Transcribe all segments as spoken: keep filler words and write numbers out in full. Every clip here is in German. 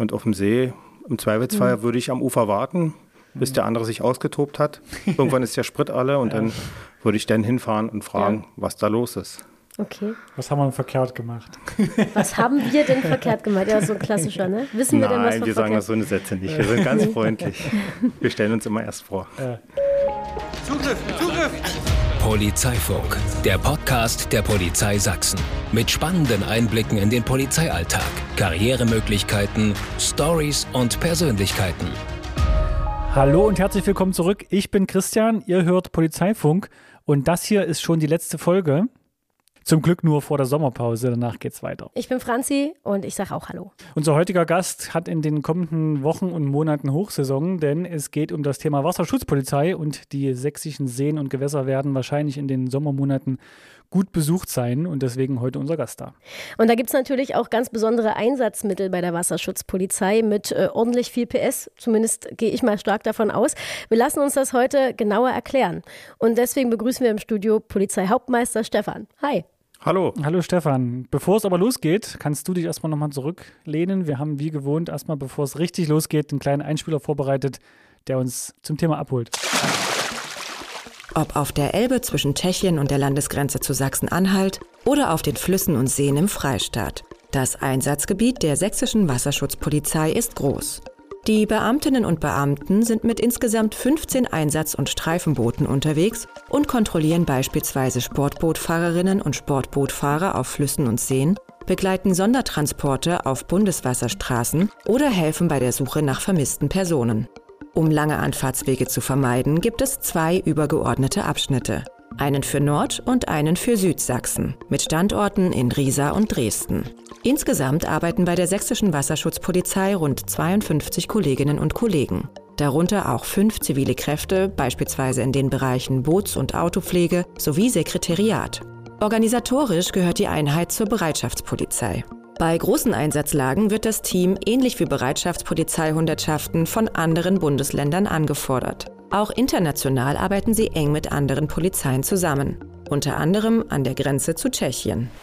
Und auf dem See, im Zweifelsfall, Mhm. würde ich am Ufer warten, bis der andere sich ausgetobt hat. Irgendwann ist der Sprit alle und dann würde ich dann hinfahren und fragen, Ja. was da los ist. Okay. Was haben wir verkehrt gemacht? Was haben wir denn verkehrt gemacht? Ja, so ein klassischer, ne? Wissen wir denn, was Nein, wir wir sagen das verkehrt so eine Sätze nicht. Wir sind ganz freundlich. Wir stellen uns immer erst vor. Zugriff, Zugriff! Polizeifunk, der Podcast der Polizei Sachsen. Mit spannenden Einblicken in den Polizeialltag, Karrieremöglichkeiten, Stories und Persönlichkeiten. Hallo und herzlich willkommen zurück. Ich bin Christian, ihr hört Polizeifunk und das hier ist schon die letzte Folge. Zum Glück nur vor der Sommerpause, danach geht's weiter. Ich bin Franzi und ich sage auch Hallo. Unser heutiger Gast hat in den kommenden Wochen und Monaten Hochsaison, denn es geht um das Thema Wasserschutzpolizei und die sächsischen Seen und Gewässer werden wahrscheinlich in den Sommermonaten gut besucht sein und deswegen heute unser Gast da. Und da gibt es natürlich auch ganz besondere Einsatzmittel bei der Wasserschutzpolizei mit äh, ordentlich viel P S. Zumindest gehe ich mal stark davon aus. Wir lassen uns das heute genauer erklären. Und deswegen begrüßen wir im Studio Polizeihauptmeister Stefan. Hi. Hallo. Hallo Stefan. Bevor es aber losgeht, kannst du dich erstmal nochmal zurücklehnen. Wir haben wie gewohnt erstmal, bevor es richtig losgeht, einen kleinen Einspieler vorbereitet, der uns zum Thema abholt. Ob auf der Elbe zwischen Tschechien und der Landesgrenze zu Sachsen-Anhalt oder auf den Flüssen und Seen im Freistaat. Das Einsatzgebiet der sächsischen Wasserschutzpolizei ist groß. Die Beamtinnen und Beamten sind mit insgesamt fünfzehn Einsatz- und Streifenbooten unterwegs und kontrollieren beispielsweise Sportbootfahrerinnen und Sportbootfahrer auf Flüssen und Seen, begleiten Sondertransporte auf Bundeswasserstraßen oder helfen bei der Suche nach vermissten Personen. Um lange Anfahrtswege zu vermeiden, gibt es zwei übergeordnete Abschnitte. Einen für Nord- und einen für Südsachsen, mit Standorten in Riesa und Dresden. Insgesamt arbeiten bei der sächsischen Wasserschutzpolizei rund zweiundfünfzig Kolleginnen und Kollegen. Darunter auch fünf zivile Kräfte, beispielsweise in den Bereichen Boots- und Autopflege sowie Sekretariat. Organisatorisch gehört die Einheit zur Bereitschaftspolizei. Bei großen Einsatzlagen wird das Team, ähnlich wie Bereitschaftspolizeihundertschaften, von anderen Bundesländern angefordert. Auch international arbeiten sie eng mit anderen Polizeien zusammen, unter anderem an der Grenze zu Tschechien.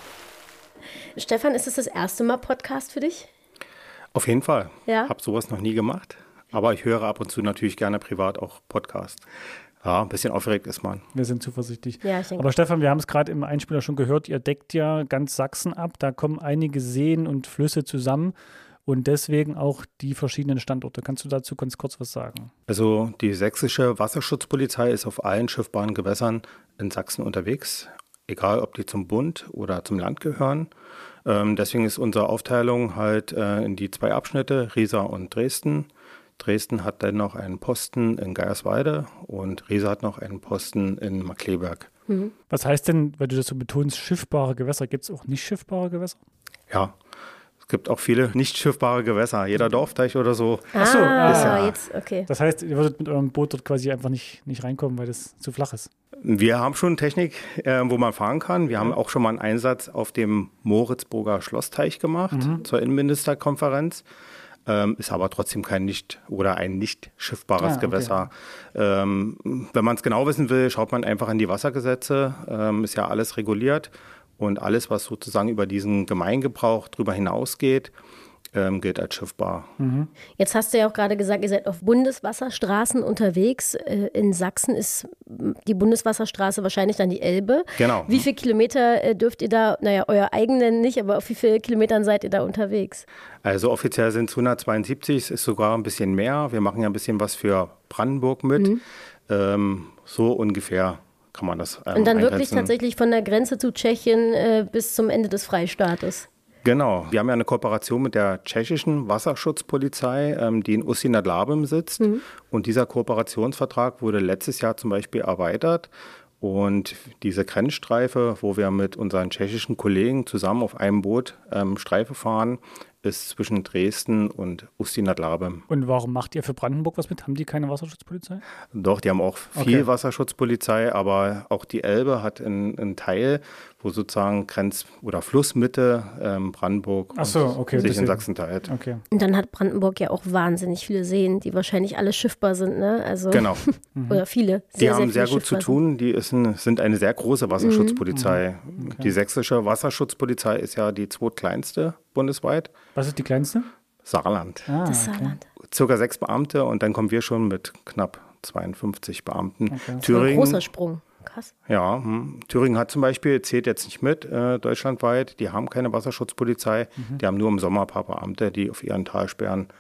Stefan, ist es das erste Mal Podcast für dich? Auf jeden Fall. Ja. Habe sowas noch nie gemacht, aber ich höre ab und zu natürlich gerne privat auch Podcast. Ja, ein bisschen aufgeregt ist man. Wir sind zuversichtlich. Ja, ich denke. Aber Stefan, wir haben es gerade im Einspieler schon gehört, ihr deckt ja ganz Sachsen ab. Da kommen einige Seen und Flüsse zusammen und deswegen auch die verschiedenen Standorte. Kannst du dazu ganz kurz was sagen? Also die sächsische Wasserschutzpolizei ist auf allen schiffbaren Gewässern in Sachsen unterwegs, egal ob die zum Bund oder zum Land gehören. Ähm, deswegen ist unsere Aufteilung halt äh, in die zwei Abschnitte, Riesa und Dresden. Dresden hat dann noch einen Posten in Geierswalde und Riesa hat noch einen Posten in Markkleeberg. Mhm. Was heißt denn, weil du das so betonst, schiffbare Gewässer? Gibt es auch nicht schiffbare Gewässer? Ja, es gibt auch viele nicht schiffbare Gewässer. Jeder Dorfteich oder so. Ah, so, ist ja- jetzt, okay. Das heißt, ihr würdet mit eurem Boot dort quasi einfach nicht, nicht reinkommen, weil das zu flach ist. Wir haben schon Technik, äh, wo man fahren kann. Wir haben auch schon mal einen Einsatz auf dem Moritzburger Schlossteich gemacht zur Innenministerkonferenz. Ähm, ist aber trotzdem kein nicht oder ein nicht schiffbares Ah, okay. Gewässer. Ähm, wenn man es genau wissen will, schaut man einfach in die Wassergesetze. Ähm, ist ja alles reguliert und alles, was sozusagen über diesen Gemeingebrauch drüber hinausgeht, ähm, gilt als schiffbar. Jetzt hast du ja auch gerade gesagt, ihr seid auf Bundeswasserstraßen unterwegs. Äh, In Sachsen ist die Bundeswasserstraße wahrscheinlich dann die Elbe. Genau. Wie viele Kilometer äh, dürft ihr da, naja, euer eigenen nicht, aber auf wie viele Kilometern seid ihr da unterwegs? Also offiziell sind es hundertzweiundsiebzig, es ist sogar ein bisschen mehr. Wir machen ja ein bisschen was für Brandenburg mit. Ähm, so ungefähr kann man das ähm, Und dann wirklich eingrenzen. tatsächlich von der Grenze zu Tschechien äh, bis zum Ende des Freistaates. Genau. Wir haben ja eine Kooperation mit der tschechischen Wasserschutzpolizei, ähm, die in Ústí nad Labem sitzt. Und dieser Kooperationsvertrag wurde letztes Jahr zum Beispiel erweitert. Und diese Grenzstreife, wo wir mit unseren tschechischen Kollegen zusammen auf einem Boot ähm, Streife fahren, ist zwischen Dresden und Ústí nad Labem. Und warum macht ihr für Brandenburg was mit? Haben die keine Wasserschutzpolizei? Doch, die haben auch viel Okay. Wasserschutzpolizei, aber auch die Elbe hat einen, einen Teil, wo sozusagen Grenz- oder Flussmitte ähm, Brandenburg Ach so, okay, sich in deswegen. Sachsen teilt. Okay. Und dann hat Brandenburg ja auch wahnsinnig viele Seen, die wahrscheinlich alle schiffbar sind, ne? Also, Genau. oder viele. Die Sehr, haben sehr, sehr viele gut zu schiffbar tun. Die ist ein, sind eine sehr große Wasserschutzpolizei. Okay. Die sächsische Wasserschutzpolizei ist ja die zweitkleinste bundesweit. Was ist die kleinste? Saarland. Ah, Das okay. Saarland. Circa sechs Beamte und dann kommen wir schon mit knapp zweiundfünfzig Beamten. Okay. Das war ein Thüringen, großer Sprung. Krass. ja, hm. Thüringen hat zum Beispiel, zählt jetzt nicht mit, äh, deutschlandweit, die haben keine Wasserschutzpolizei, mhm. die haben nur im Sommer ein paar Beamte, die auf ihren Talsperren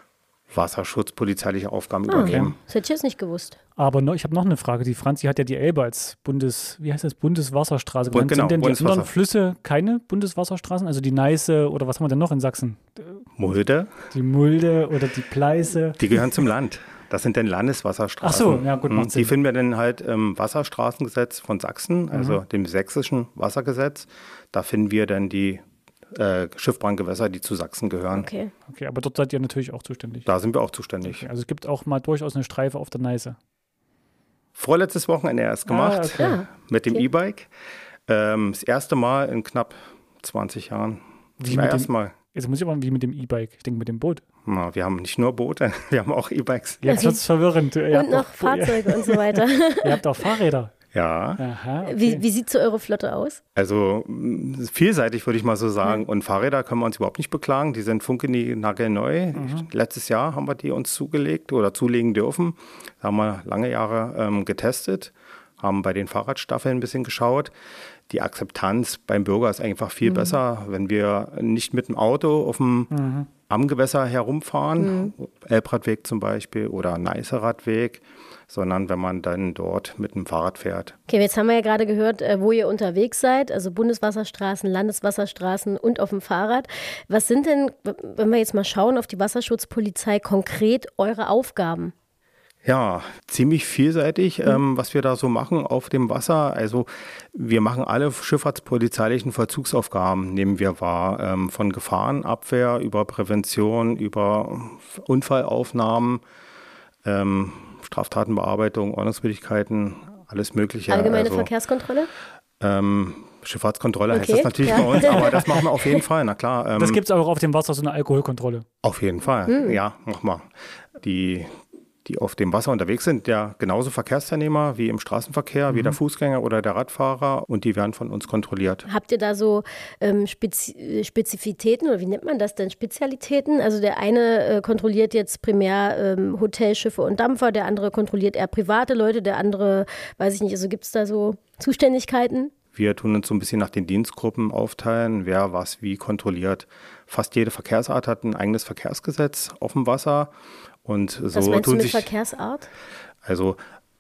wasserschutzpolizeiliche Aufgaben Ah, übernehmen. das hätte ich jetzt nicht gewusst. Aber noch, ich habe noch eine Frage. Die Franzi hat ja die Elbe als Bundes, wie heißt das, Bundeswasserstraße genannt. Genau, Sind denn die Bundeswasser. anderen Flüsse keine Bundeswasserstraßen? Also die Neiße oder was haben wir denn noch in Sachsen? Mulde, Die Mulde oder die Pleiße? die gehören zum Land. Das sind dann Landeswasserstraßen. Ach so, ja, gut, macht Hm, Sinn. Die finden wir dann halt im Wasserstraßengesetz von Sachsen, also dem sächsischen Wassergesetz. Da finden wir dann die äh, Schiffbrandgewässer, die zu Sachsen gehören. Okay. Okay, aber dort seid ihr natürlich auch zuständig. Da sind wir auch zuständig. Okay, also es gibt auch mal durchaus eine Streife auf der Neiße. Vorletztes Wochenende erst gemacht okay. Ah, mit dem okay. E-Bike. Ähm, das erste Mal in knapp zwanzig Jahren. Wie Zum mit dem- ersten Mal. Jetzt muss ich aber wie mit dem E-Bike. Ich denke mit dem Boot. Na, wir haben nicht nur Boote, wir haben auch E-Bikes. Jetzt Okay. wird es verwirrend. Ihr habt Und noch auch, Fahrzeuge und so weiter. Ihr, ihr habt auch Fahrräder. Ja, Aha, okay. Wie, wie sieht so eure Flotte aus? also mh, vielseitig würde ich mal so sagen. Und Fahrräder können wir uns überhaupt nicht beklagen. Die sind funkelnagelneu. Letztes Jahr haben wir die uns zugelegt oder zulegen dürfen. Da haben wir lange Jahre ähm, getestet, haben bei den Fahrradstaffeln ein bisschen geschaut. Die Akzeptanz beim Bürger ist einfach viel besser, wenn wir nicht mit dem Auto auf dem am Gewässer herumfahren, Elbradweg zum Beispiel oder Neißer Radweg, sondern wenn man dann dort mit dem Fahrrad fährt. Okay, jetzt haben wir ja gerade gehört, äh, wo ihr unterwegs seid, also Bundeswasserstraßen, Landeswasserstraßen und auf dem Fahrrad. Was sind denn, w- wenn wir jetzt mal schauen auf die Wasserschutzpolizei, konkret eure Aufgaben? Ja, ziemlich vielseitig, ähm, was wir da so machen auf dem Wasser. Also wir machen alle schifffahrtspolizeilichen Vollzugsaufgaben, nehmen wir wahr. Ähm, von Gefahrenabwehr über Prävention, über Unfallaufnahmen, ähm, Straftatenbearbeitung, Ordnungswidrigkeiten, alles Mögliche. Allgemeine also, Verkehrskontrolle? ähm, Schifffahrtskontrolle heißt Okay, das natürlich ja. bei uns, aber das machen wir auf jeden Fall, na klar. Ähm, Das gibt es auch auf dem Wasser, so eine Alkoholkontrolle. auf jeden Fall, ja, mach mal. Die, die auf dem Wasser unterwegs sind, ja genauso Verkehrsteilnehmer wie im Straßenverkehr, wie der Fußgänger oder der Radfahrer und die werden von uns kontrolliert. Habt ihr da so ähm, Spezi Spezifitäten oder wie nennt man das denn? Spezialitäten? Also der eine äh, kontrolliert jetzt primär ähm, Hotelschiffe und Dampfer, der andere kontrolliert eher private Leute, der andere, weiß ich nicht, also gibt es da so Zuständigkeiten? Wir tun uns so ein bisschen nach den Dienstgruppen aufteilen, wer was wie kontrolliert. Fast jede Verkehrsart hat ein eigenes Verkehrsgesetz auf dem Wasser. Und so Was meinst du tun mit sich, Verkehrsart? also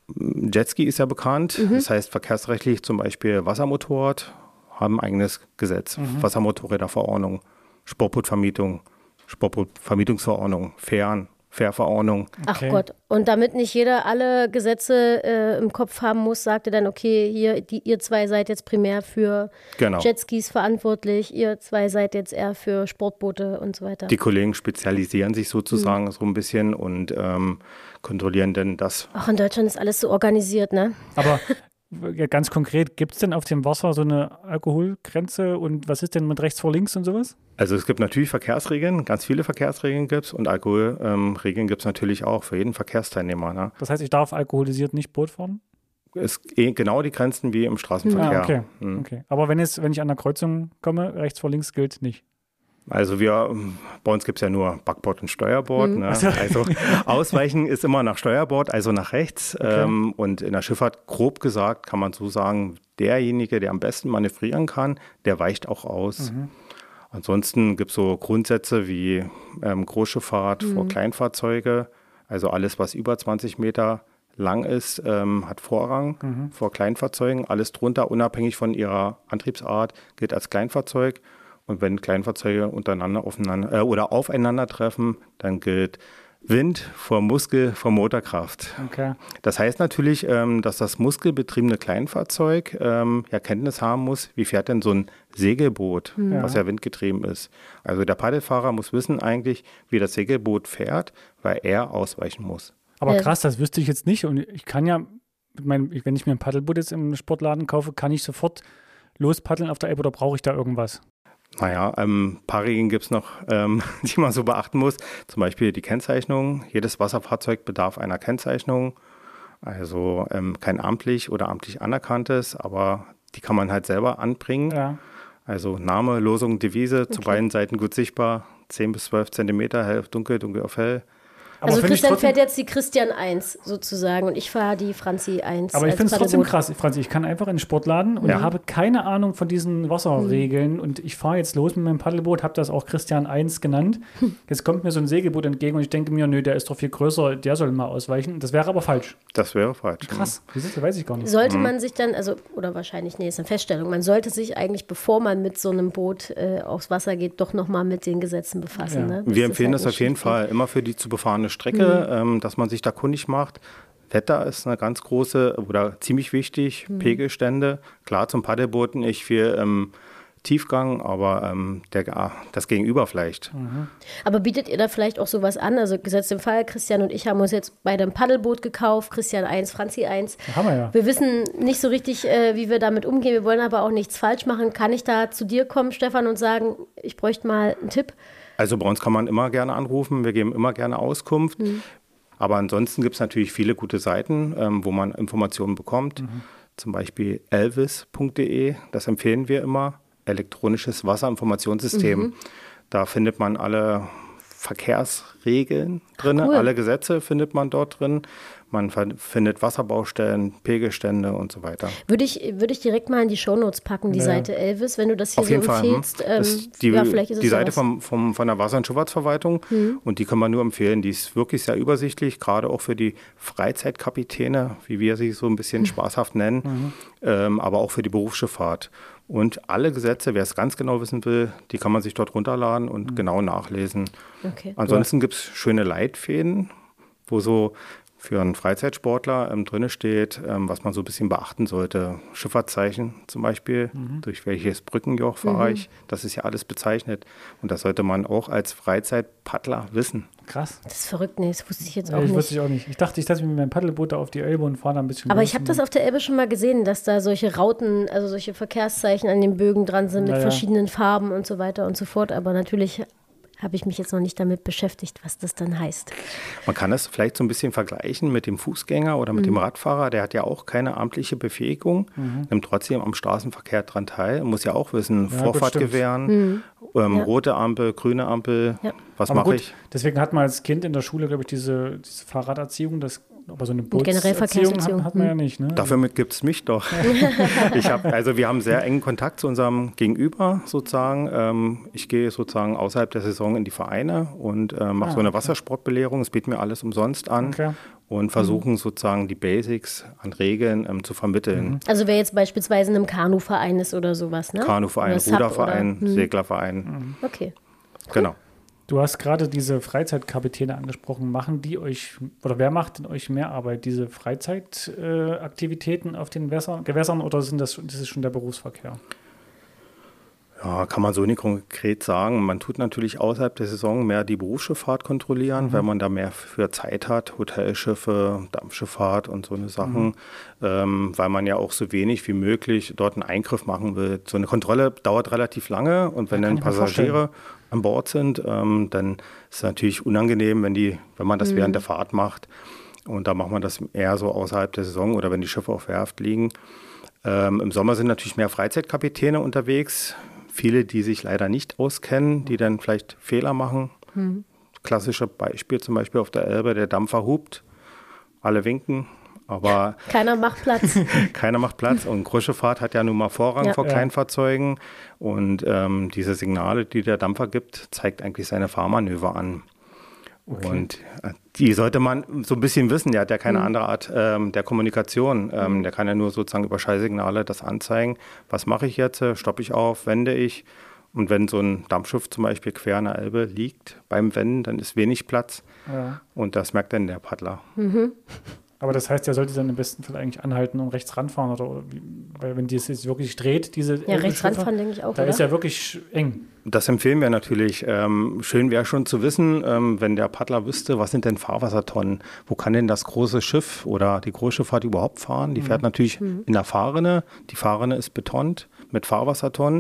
Jetski ist ja bekannt, Mhm. das heißt verkehrsrechtlich zum Beispiel Wassermotorrad haben ein eigenes Gesetz, Mhm. Wassermotorräderverordnung, Sportbootvermietung, Sportbootvermietungsverordnung, Fähren, Fährverordnung. Ach Okay. Gott. Und damit nicht jeder alle Gesetze äh, im Kopf haben muss, sagt er dann, okay, hier, die, ihr zwei seid jetzt primär für Genau. Jetskis verantwortlich, ihr zwei seid jetzt eher für Sportboote und so weiter. Die Kollegen spezialisieren sich sozusagen so ein bisschen und ähm, kontrollieren dann das. Ach, in Deutschland ist alles so organisiert, ne? Aber ja, ganz konkret, gibt es denn auf dem Wasser so eine Alkoholgrenze und was ist denn mit rechts vor links und sowas? Also es gibt natürlich Verkehrsregeln, ganz viele Verkehrsregeln gibt es und Alkoholregeln gibt es natürlich auch für jeden Verkehrsteilnehmer. Ne? Das heißt, ich darf alkoholisiert nicht Boot fahren? Es ist eh genau die Grenzen wie im Straßenverkehr. Ah, okay. Mhm. okay. Aber wenn, es, wenn ich an der Kreuzung komme, rechts vor links gilt nicht. Also wir, bei uns gibt es ja nur Backbord und Steuerbord. Ne? Ach so. Also Ausweichen ist immer nach Steuerbord, also nach rechts. Ähm, und in der Schifffahrt, grob gesagt, kann man so sagen, derjenige, der am besten manövrieren kann, der weicht auch aus. Ansonsten gibt es so Grundsätze wie ähm, Großschifffahrt vor Kleinfahrzeuge. Also alles, was über zwanzig Meter lang ist, ähm, hat Vorrang vor Kleinfahrzeugen. Alles drunter, unabhängig von ihrer Antriebsart, gilt als Kleinfahrzeug. Und wenn Kleinfahrzeuge untereinander aufeinander, äh, oder aufeinandertreffen, dann gilt Wind vor Muskel vor Motorkraft. Okay. Das heißt natürlich, ähm, dass das muskelbetriebene Kleinfahrzeug ähm, ja Kenntnis haben muss, wie fährt denn so ein Segelboot, was ja windgetrieben ist. Also der Paddelfahrer muss wissen eigentlich, wie das Segelboot fährt, weil er ausweichen muss. Aber Ja. krass, das wüsste ich jetzt nicht. Und ich kann ja, mit meinem, wenn ich mir ein Paddelboot jetzt im Sportladen kaufe, kann ich sofort lospaddeln auf der Elbe oder brauche ich da irgendwas? Naja, ähm, ein paar Regeln gibt es noch, ähm, die man so beachten muss. Zum Beispiel die Kennzeichnung. Jedes Wasserfahrzeug bedarf einer Kennzeichnung. Also ähm, kein amtlich oder amtlich anerkanntes, aber die kann man halt selber anbringen. Ja. Also Name, Losung, Devise, zu beiden Seiten gut sichtbar. zehn bis zwölf Zentimeter, hell auf dunkel, dunkel auf hell. Aber also Christian trotzdem, fährt jetzt die Christian eins sozusagen und ich fahre die Franzi eins. Aber ich finde es trotzdem Paddelboot. krass, Franzi, ich kann einfach in den Sportladen und Ja. habe keine Ahnung von diesen Wasserregeln und ich fahre jetzt los mit meinem Paddelboot, habe das auch Christian eins genannt. Jetzt kommt mir so ein Segelboot entgegen und ich denke mir, nö, der ist doch viel größer, der soll mal ausweichen. Das wäre aber falsch. Das wäre falsch. Krass, wie das weiß ich gar nicht. Sollte man sich dann, also, oder wahrscheinlich, nee, ist eine Feststellung, man sollte sich eigentlich, bevor man mit so einem Boot äh, aufs Wasser geht, doch nochmal mit den Gesetzen befassen. Ja. Ne? Wir empfehlen halt das auf jeden nicht schief Fall immer für die zu befahrene Strecke, Mhm. ähm, dass man sich da kundig macht. Wetter ist eine ganz große oder ziemlich wichtig, Mhm. Pegelstände. Klar, zum Paddelboot nicht viel ähm, Tiefgang, aber ähm, der, ah, das Gegenüber vielleicht. geht. Aber bietet ihr da vielleicht auch sowas an? Also gesetzt im Fall, Christian und ich haben uns jetzt beide ein Paddelboot gekauft, Christian eins, Franzi eins. Da haben wir ja. Wir wissen nicht so richtig, äh, wie wir damit umgehen. Wir wollen aber auch nichts falsch machen. Kann ich da zu dir kommen, Stefan, und sagen, ich bräuchte mal einen Tipp? Also bei uns kann man immer gerne anrufen, wir geben immer gerne Auskunft. Mhm. Aber ansonsten gibt es natürlich viele gute Seiten, ähm, wo man Informationen bekommt. Mhm. Zum Beispiel elvis punkt de, das empfehlen wir immer. Elektronisches Wasserinformationssystem. Mhm. Da findet man alle Verkehrsregeln drin, Cool. alle Gesetze findet man dort drin. Man ver- findet Wasserbaustellen, Pegelstände und so weiter. Würde ich, würde ich direkt mal in die Shownotes packen, die Ja. Seite Elvis, wenn du das hier Auf so jeden Fall. hm. empfehlst. Ähm, Das ist die ja, vielleicht ist es die ja Seite was. vom, vom, von der Wasser- und Schifffahrtsverwaltung und die kann man nur empfehlen. Die ist wirklich sehr übersichtlich, gerade auch für die Freizeitkapitäne, wie wir sie so ein bisschen spaßhaft nennen, ähm, aber auch für die Berufsschifffahrt. Und alle Gesetze, wer es ganz genau wissen will, die kann man sich dort runterladen und genau nachlesen. Okay. Ansonsten gibt es schöne Leitfäden, wo so für einen Freizeitsportler ähm, drin steht, ähm, was man so ein bisschen beachten sollte. Schifffahrtszeichen zum Beispiel, durch welches Brückenjoch fahre ich. Das ist ja alles bezeichnet. Und das sollte man auch als Freizeitpaddler wissen. Krass. Das ist verrückt, nee, das wusste ich jetzt auch Ja, ich nicht. wusste ich auch nicht. Ich dachte, ich setze mich mit meinem Paddelboot da auf die Elbe und fahre da ein bisschen Aber los ich habe und das dann- auf der Elbe schon mal gesehen, dass da solche Rauten, also solche Verkehrszeichen an den Bögen dran sind mit Ja, ja. verschiedenen Farben und so weiter und so fort. Aber natürlich habe ich mich jetzt noch nicht damit beschäftigt, was das dann heißt. Man kann das vielleicht so ein bisschen vergleichen mit dem Fußgänger oder mit dem Radfahrer. Der hat ja auch keine amtliche Befähigung, nimmt trotzdem am Straßenverkehr dran teil, muss ja auch wissen, Ja, Vorfahrt gut, stimmt. gewähren, ähm, Ja. rote Ampel, grüne Ampel, Ja. was Aber mache gut, ich? deswegen hat man als Kind in der Schule, glaube ich, diese, diese Fahrraderziehung, das, aber so eine generell Bootserziehung Verkehrserziehung. hat, hat man ja nicht. Ne? Dafür gibt es mich doch. ich hab, also wir haben sehr engen Kontakt zu unserem Gegenüber sozusagen. Ähm, ich gehe sozusagen außerhalb der Saison in die Vereine und äh, mache Ah, so eine okay. Wassersportbelehrung. Es bietet mir alles umsonst an Okay. und versuchen sozusagen die Basics an Regeln ähm, zu vermitteln. Also wer jetzt beispielsweise in einem Kanuverein ist oder sowas, ne? Kanuverein, Oder Sub Ruderverein, oder- hm. Seglerverein. Okay. Genau. Du hast gerade diese Freizeitkapitäne angesprochen. Machen die euch, oder wer macht denn euch mehr Arbeit? Diese Freizeitaktivitäten äh, Aktivitäten auf den Wässer, Gewässern oder sind das, das ist schon der Berufsverkehr? Ja, kann man so nicht konkret sagen. Man tut natürlich außerhalb der Saison mehr die Berufsschifffahrt kontrollieren, weil man da mehr für Zeit hat, Hotelschiffe, Dampfschifffahrt und so eine Sachen, ähm, weil man ja auch so wenig wie möglich dort einen Eingriff machen will. So eine Kontrolle dauert relativ lange und wenn Ja, kann dann ich mir Passagiere an Bord sind, ähm, dann ist es natürlich unangenehm, wenn, die, wenn man das während der Fahrt macht. Und da macht man das eher so außerhalb der Saison oder wenn die Schiffe auf Werft liegen. Ähm, Im Sommer sind natürlich mehr Freizeitkapitäne unterwegs. Viele, die sich leider nicht auskennen, die dann vielleicht Fehler machen. Hm. Klassisches Beispiel zum Beispiel auf der Elbe, der Dampfer hupt, alle winken, aber Keiner macht Platz. keiner macht Platz. Und Großschifffahrt hat ja nun mal Vorrang Ja. vor Ja. Kleinfahrzeugen. Und ähm, diese Signale, die der Dampfer gibt, zeigt eigentlich seine Fahrmanöver an. Und äh, die sollte man so ein bisschen wissen. Der hat ja keine Mhm. andere Art ähm, der Kommunikation. Ähm, der kann ja nur sozusagen über Schallsignale das anzeigen. Was mache ich jetzt? Stoppe ich auf? Wende ich? Und wenn so ein Dampfschiff zum Beispiel quer an der Elbe liegt beim Wenden, dann ist wenig Platz. Ja. Und das merkt dann der Paddler. Aber das heißt, er sollte dann im besten Fall eigentlich anhalten und rechts ranfahren, oder wie, weil wenn die es jetzt wirklich dreht, diese Ja, rechts Elbenschiffe, ranfahren, denke ich auch, da oder? ist ja wirklich eng. Das empfehlen wir natürlich. Ähm, schön wäre schon zu wissen, ähm, wenn der Paddler wüsste, was sind denn Fahrwassertonnen? Wo kann denn das große Schiff oder die Großschifffahrt überhaupt fahren? Die fährt natürlich in der Fahrrinne. Die Fahrrinne ist betont mit Fahrwassertonnen.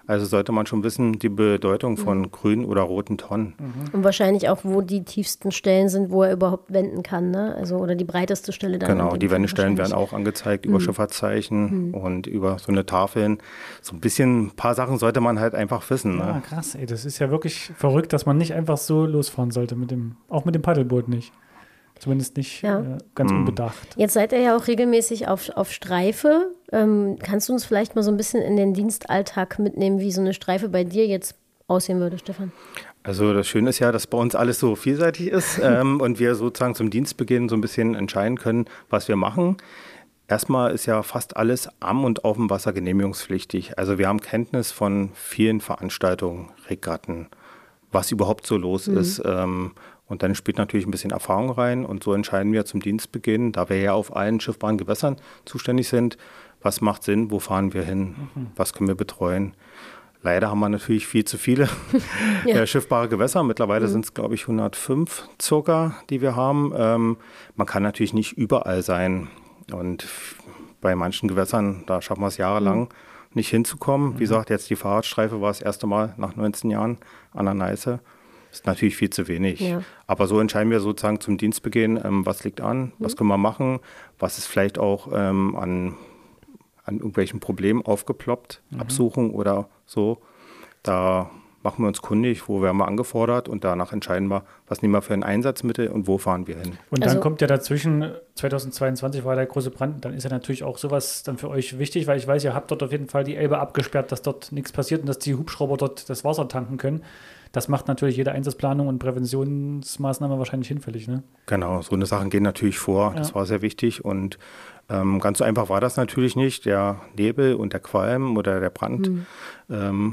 Also sollte man schon wissen, die Bedeutung von mhm. grünen oder roten Tonnen. Mhm. Und wahrscheinlich auch, wo die tiefsten Stellen sind, wo er überhaupt wenden kann, ne? Also oder die breiteste Stelle dann. Genau, die Wendestellen werden auch angezeigt über mhm. Schifffahrtszeichen mhm. und über so eine Tafeln. So ein bisschen, ein paar Sachen sollte man halt einfach wissen. Ja, ne? Krass, ey, das ist ja wirklich verrückt, dass man nicht einfach so losfahren sollte, mit dem, auch mit dem Paddelboot nicht. Zumindest nicht ja. äh, ganz mhm. unbedacht. Jetzt seid ihr ja auch regelmäßig auf, auf Streife. Ähm, kannst du uns vielleicht mal so ein bisschen in den Dienstalltag mitnehmen, wie so eine Streife bei dir jetzt aussehen würde, Stefan? Also das Schöne ist ja, dass bei uns alles so vielseitig ist ähm, und wir sozusagen zum Dienstbeginn so ein bisschen entscheiden können, was wir machen. Erstmal ist ja fast alles am und auf dem Wasser genehmigungspflichtig. Also wir haben Kenntnis von vielen Veranstaltungen, Regatten, was überhaupt so los mhm. ist. Ähm, Und dann spielt natürlich ein bisschen Erfahrung rein und so entscheiden wir zum Dienstbeginn, da wir ja auf allen schiffbaren Gewässern zuständig sind, was macht Sinn, wo fahren wir hin, mhm. was können wir betreuen. Leider haben wir natürlich viel zu viele ja. äh, schiffbare Gewässer. Mittlerweile mhm. sind es, glaube ich, hundertfünf circa, die wir haben. Ähm, man kann natürlich nicht überall sein und bei manchen Gewässern, da schaffen wir es jahrelang, mhm. nicht hinzukommen. Wie gesagt, jetzt die Fahrradstreife war das erste Mal nach neunzehn Jahren an der Neiße. Ist natürlich viel zu wenig. Ja. Aber so entscheiden wir sozusagen zum Dienstbeginn, ähm, was liegt an, mhm. was können wir machen, was ist vielleicht auch ähm, an, an irgendwelchen Problemen aufgeploppt, mhm. Absuchung oder so. Da machen wir uns kundig, wo werden wir angefordert und danach entscheiden wir, was nehmen wir für ein Einsatzmittel und wo fahren wir hin. Und dann also, kommt ja dazwischen, zweitausendzweiundzwanzig war der große Brand, dann ist ja natürlich auch sowas dann für euch wichtig, weil ich weiß, ihr habt dort auf jeden Fall die Elbe abgesperrt, dass dort nichts passiert und dass die Hubschrauber dort das Wasser tanken können. Das macht natürlich jede Einsatzplanung und Präventionsmaßnahme wahrscheinlich hinfällig, ne? Genau, so eine Sachen gehen natürlich vor. Ja. Das war sehr wichtig und ähm, ganz so einfach war das natürlich nicht. Der Nebel und der Qualm oder der Brandqualm, mhm.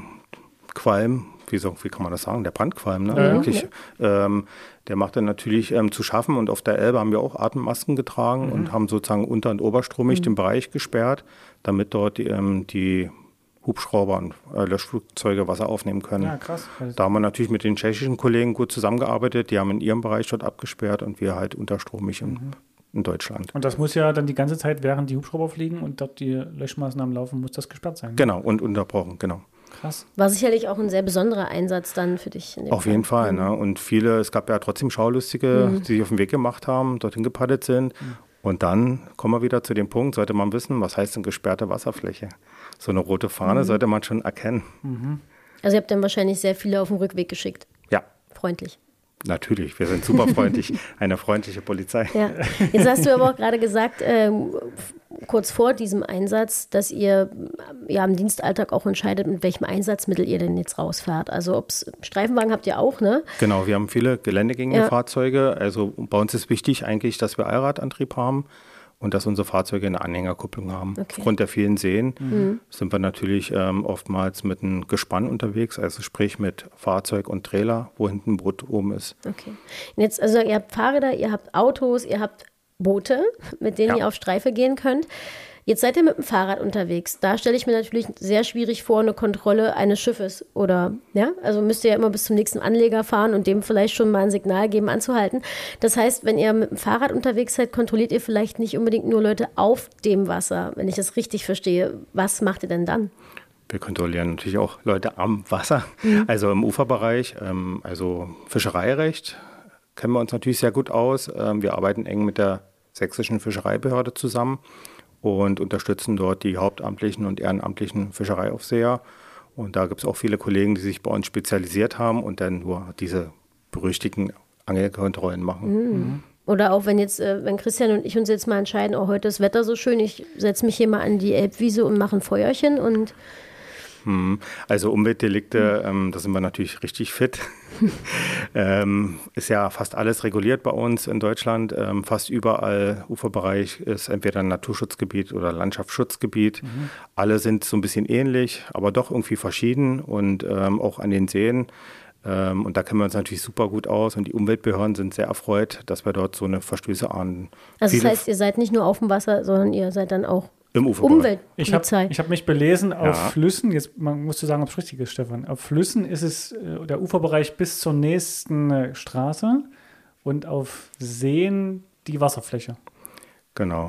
ähm, wie, so, wie kann man das sagen? Der Brandqualm, ne? Ja, wirklich. Ja. Ähm, der macht dann natürlich ähm, zu schaffen und auf der Elbe haben wir auch Atemmasken getragen mhm. und haben sozusagen unter- und oberstromig mhm. den Bereich gesperrt, damit dort die, ähm, die Hubschrauber und äh, Löschflugzeuge Wasser aufnehmen können. Ja, krass. Da haben wir natürlich mit den tschechischen Kollegen gut zusammengearbeitet. Die haben in ihrem Bereich dort abgesperrt und wir halt unterstromig in, mhm. in Deutschland. Und das muss ja dann die ganze Zeit, während die Hubschrauber fliegen und dort die Löschmaßnahmen laufen, muss das gesperrt sein. Ne? Genau, und unterbrochen, genau. Krass. War sicherlich auch ein sehr besonderer Einsatz dann für dich. In dem auf Fall. jeden Fall. Mhm. Ne? Und viele, es gab ja trotzdem Schaulustige, mhm. die sich auf den Weg gemacht haben, dorthin gepaddelt sind. Mhm. Und dann kommen wir wieder zu dem Punkt, sollte man wissen, was heißt denn gesperrte Wasserfläche? So eine rote Fahne mhm. sollte man schon erkennen. Mhm. Also ihr habt dann wahrscheinlich sehr viele auf den Rückweg geschickt. Ja. Freundlich. Natürlich, wir sind super freundlich. Eine freundliche Polizei. Ja. Jetzt hast du aber auch gerade gesagt, ähm, kurz vor diesem Einsatz, dass ihr ja im Dienstalltag auch entscheidet, mit welchem Einsatzmittel ihr denn jetzt rausfahrt. Also ob es Streifenwagen habt ihr auch, ne? Genau, wir haben viele geländegängige ja. Fahrzeuge. Also bei uns ist wichtig eigentlich, dass wir Allradantrieb haben. Und dass unsere Fahrzeuge eine Anhängerkupplung haben. Okay. Aufgrund der vielen Seen mhm. sind wir natürlich ähm, oftmals mit einem Gespann unterwegs, also sprich mit Fahrzeug und Trailer, wo hinten ein Boot oben ist. Okay. Und jetzt, also ihr habt Fahrräder, ihr habt Autos, ihr habt Boote, mit denen ja. ihr auf Streife gehen könnt. Jetzt seid ihr mit dem Fahrrad unterwegs. Da stelle ich mir natürlich sehr schwierig vor, eine Kontrolle eines Schiffes oder, ja, also müsst ihr ja immer bis zum nächsten Anleger fahren und dem vielleicht schon mal ein Signal geben, anzuhalten. Das heißt, wenn ihr mit dem Fahrrad unterwegs seid, kontrolliert ihr vielleicht nicht unbedingt nur Leute auf dem Wasser, wenn ich das richtig verstehe. Was macht ihr denn dann? Wir kontrollieren natürlich auch Leute am Wasser, mhm. also im Uferbereich, ähm, also Fischereirecht kennen wir uns natürlich sehr gut aus. Ähm, wir arbeiten eng mit der sächsischen Fischereibehörde zusammen und unterstützen dort die hauptamtlichen und ehrenamtlichen Fischereiaufseher. Und da gibt es auch viele Kollegen, die sich bei uns spezialisiert haben und dann nur diese berüchtigten Angelkontrollen machen. Mhm. Oder auch wenn jetzt, wenn Christian und ich uns jetzt mal entscheiden, oh, heute ist das Wetter so schön, ich setze mich hier mal an die Elbwiese und mache ein Feuerchen und Also Umweltdelikte, ähm, da sind wir natürlich richtig fit. ähm, ist ja fast alles reguliert bei uns in Deutschland. Ähm, fast überall Uferbereich ist entweder ein Naturschutzgebiet oder Landschaftsschutzgebiet. Mhm. Alle sind so ein bisschen ähnlich, aber doch irgendwie verschieden und ähm, auch an den Seen. Ähm, und da kennen wir uns natürlich super gut aus und die Umweltbehörden sind sehr erfreut, dass wir dort so eine Verstöße ahnden. Also das heißt, ihr seid nicht nur auf dem Wasser, sondern ihr seid dann auch Umweltpolizei. Ich habe ich hab mich belesen, auf ja. Flüssen, jetzt man musst du sagen, ob es richtig ist, Stefan, auf Flüssen ist es äh, der Uferbereich bis zur nächsten äh, Straße und auf Seen die Wasserfläche. Genau.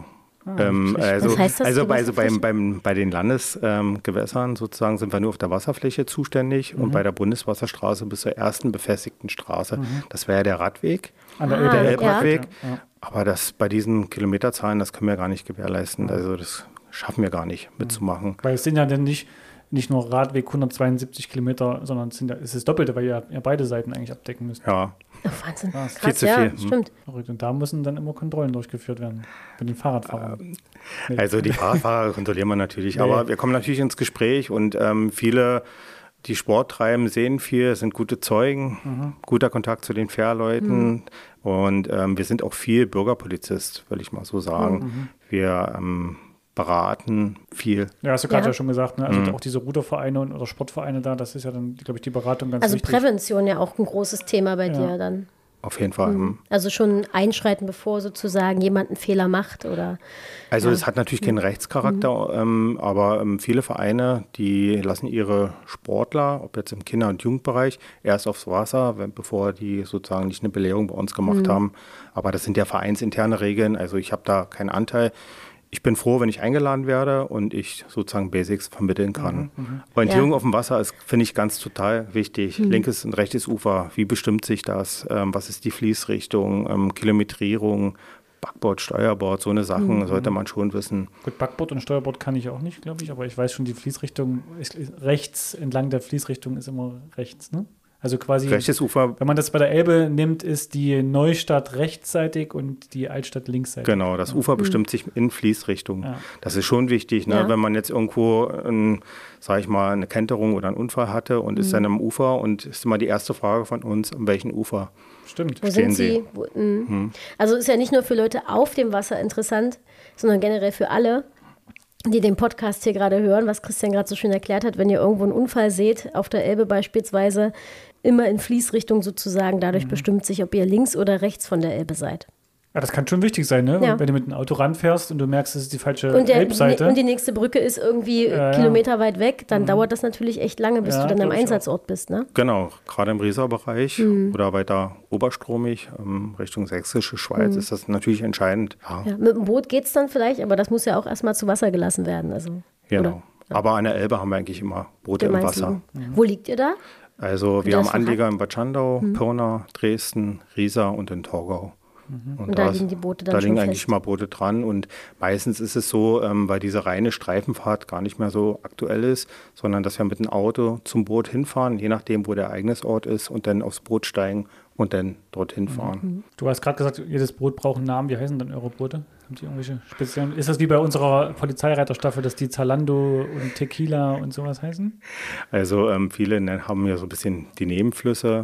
Ähm, also Was heißt das, also die bei, also beim, Wasserfläche? beim, bei den Landesgewässern ähm, sozusagen sind wir nur auf der Wasserfläche zuständig Mhm. und bei der Bundeswasserstraße bis zur ersten befestigten Straße. Mhm. Das wäre ja der Radweg, An der Ah, Elbe. der ja. Elbradweg. Ja, ja. Aber das bei diesen Kilometerzahlen, das können wir gar nicht gewährleisten. Also das schaffen wir gar nicht mitzumachen. Weil es sind ja dann nicht, nicht nur Radweg hundertzweiundsiebzig Kilometer, sondern es, sind ja, es ist das Doppelte, weil ihr, ihr beide Seiten eigentlich abdecken müsst. Ja, Oh, Wahnsinn. Krass. Krass, Viel zu ja, viel. Hm. stimmt. Verrückt. Und da müssen dann immer Kontrollen durchgeführt werden. Mit den Fahrradfahrern. Nee. also die Fahrradfahrer kontrollieren wir natürlich. Ja, Aber ja. wir kommen natürlich ins Gespräch und ähm, viele, die Sport treiben, sehen viel, sind gute Zeugen, Mhm. guter Kontakt zu den Fährleuten. Und ähm, wir sind auch viel Bürgerpolizist, würde ich mal so sagen. Mhm. Wir ähm, beraten viel. Ja, hast du gerade Ja. ja schon gesagt, ne? Also Mhm. auch diese Rudervereine und, oder Sportvereine da, das ist ja dann, glaube ich, die Beratung ganz Also wichtig. Prävention ja auch ein großes Thema bei Ja. dir dann. Auf jeden Fall. Mhm. Also schon einschreiten, bevor sozusagen jemand einen Fehler macht oder Also Ja. es hat natürlich keinen Rechtscharakter, ähm, aber ähm, viele Vereine, die lassen ihre Sportler, ob jetzt im Kinder- und Jugendbereich, erst aufs Wasser, wenn, bevor die sozusagen nicht eine Belehrung bei uns gemacht haben. Aber das sind ja vereinsinterne Regeln, also ich habe da keinen Anteil. Ich bin froh, wenn ich eingeladen werde und ich sozusagen Basics vermitteln kann. Orientierung Ja. auf dem Wasser ist, finde ich, ganz total wichtig. Linkes und rechtes Ufer, wie bestimmt sich das? Ähm, was ist die Fließrichtung? Ähm, Kilometrierung, Backbord, Steuerbord, so eine Sachen sollte man schon wissen. Gut, Backbord und Steuerbord kann ich auch nicht, glaube ich, aber ich weiß schon, die Fließrichtung ist, ist rechts, entlang der Fließrichtung ist immer rechts, ne? Also quasi, Rechtes Ufer, wenn man das bei der Elbe nimmt, ist die Neustadt rechtsseitig und die Altstadt linksseitig. genau, das Ufer bestimmt sich in Fließrichtung. Ja. Das ist schon wichtig, ne? Ja. Wenn man jetzt irgendwo, ein, sag ich mal, eine Kenterung oder einen Unfall hatte und ist dann am Ufer und ist immer die erste Frage von uns, an welchem Ufer? Stimmt. wo Stehen sind sie? Sie? Wo, mh. Also ist ja nicht nur für Leute auf dem Wasser interessant, sondern generell für alle, die den Podcast hier gerade hören, was Christian gerade so schön erklärt hat, wenn ihr irgendwo einen Unfall seht, auf der Elbe beispielsweise, immer in Fließrichtung sozusagen, dadurch bestimmt sich, ob ihr links oder rechts von der Elbe seid. Ja, das kann schon wichtig sein, ne? Ja. Wenn du mit einem Auto ranfährst und du merkst, es ist die falsche Und, der, Elbseite. und die nächste Brücke ist irgendwie Ja, ja. Kilometer weit weg, dann dauert das natürlich echt lange, bis Ja, du dann am glaub ich Einsatzort bist, ne? Genau, gerade im Riesa-Bereich oder weiter oberstromig ähm, Richtung Sächsische Schweiz ist das natürlich entscheidend. Ja, Ja, mit dem Boot geht's dann vielleicht, aber das muss ja auch erstmal zu Wasser gelassen werden. Also, genau. Aber an der Elbe haben wir eigentlich immer Boote im meinst Wasser. du? Wo liegt ihr da? Also wir das haben noch Anlieger in Bad Schandau, Pirna, Dresden, Riesa und in Torgau. Und da liegen die Boote dann Da schon liegen eigentlich fest. mal Boote dran und meistens ist es so, ähm, weil diese reine Streifenfahrt gar nicht mehr so aktuell ist, sondern dass wir mit dem Auto zum Boot hinfahren, je nachdem, wo der Ereignisort ist und dann aufs Boot steigen und dann dorthin fahren. Du hast gerade gesagt, jedes Boot braucht einen Namen. Wie heißen denn eure Boote? Haben die irgendwelche speziellen? Ist das wie bei unserer Polizeireiterstaffel, dass die Zalando und Tequila und sowas heißen? Also ähm, viele nennen- haben ja so ein bisschen die Nebenflüsse,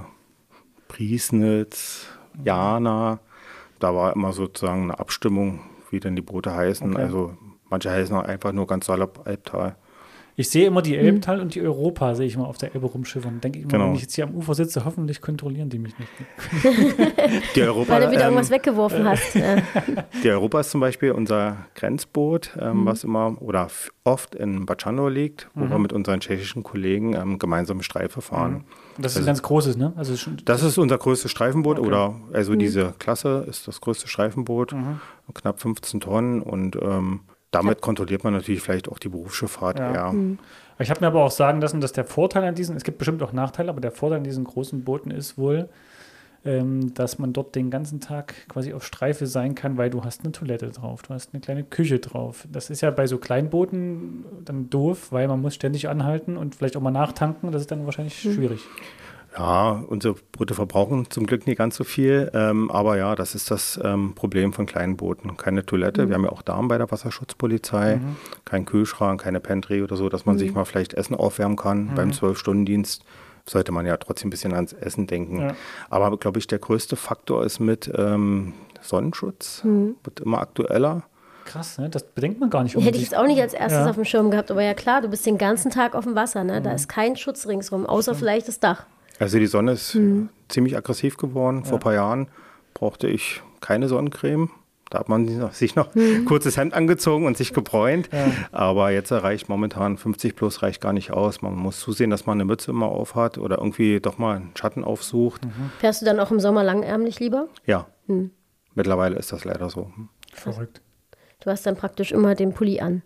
Priesnitz, Jana. Da war immer sozusagen eine Abstimmung, wie denn die Boote heißen. Okay. Also manche heißen auch einfach nur ganz salopp Albtal. Ich sehe immer die Elbtal und die Europa, sehe ich mal auf der Elbe rumschiffern. Denke ich immer, Genau. wenn ich jetzt hier am Ufer sitze, hoffentlich kontrollieren die mich nicht. Die Europa, Weil du wieder ähm, irgendwas weggeworfen hast. Ja. Die Europa ist zum Beispiel unser Grenzboot, ähm, was immer oder f- oft in Bad Schandau liegt, wo wir mit unseren tschechischen Kollegen ähm, gemeinsam Streife fahren. Und das ist ein ganz großes, ne? Also schon, Das ist unser größtes Streifenboot Okay. oder also diese Klasse ist das größte Streifenboot, knapp fünfzehn Tonnen und ähm, damit kontrolliert man natürlich vielleicht auch die Berufsschifffahrt Ja. eher. Ich habe mir aber auch sagen lassen, dass der Vorteil an diesen, es gibt bestimmt auch Nachteile, aber der Vorteil an diesen großen Booten ist wohl, ähm, dass man dort den ganzen Tag quasi auf Streife sein kann, weil du hast eine Toilette drauf, du hast eine kleine Küche drauf. Das ist ja bei so Kleinbooten dann doof, weil man muss ständig anhalten und vielleicht auch mal nachtanken. Das ist dann wahrscheinlich schwierig. Ja, unsere Boote verbrauchen zum Glück nicht ganz so viel, ähm, aber ja, das ist das ähm, Problem von kleinen Booten. Keine Toilette, wir haben ja auch Damen bei der Wasserschutzpolizei, kein Kühlschrank, keine Pantry oder so, dass man sich mal vielleicht Essen aufwärmen kann. Beim zwölf-Stunden-Dienst sollte man ja trotzdem ein bisschen ans Essen denken. Ja. Aber glaube ich, der größte Faktor ist mit ähm, Sonnenschutz, wird immer aktueller. Krass, ne? Das bedenkt man gar nicht. Hätte ich jetzt auch nicht als erstes Ja. auf dem Schirm gehabt, aber ja klar, du bist den ganzen Tag auf dem Wasser, ne? Da ist kein Schutz ringsrum, außer vielleicht das Dach. Also die Sonne ist ziemlich aggressiv geworden. Vor ein paar Jahren brauchte ich keine Sonnencreme. Da hat man sich noch ein kurzes Hemd angezogen und sich gebräunt. Aber jetzt erreicht momentan fünfzig plus reicht gar nicht aus. Man muss zusehen, dass man eine Mütze immer auf hat oder irgendwie doch mal einen Schatten aufsucht. Fährst du dann auch im Sommer langärmlich lieber? Ja, mittlerweile ist das leider so. Verrückt. Du hast dann praktisch immer den Pulli an.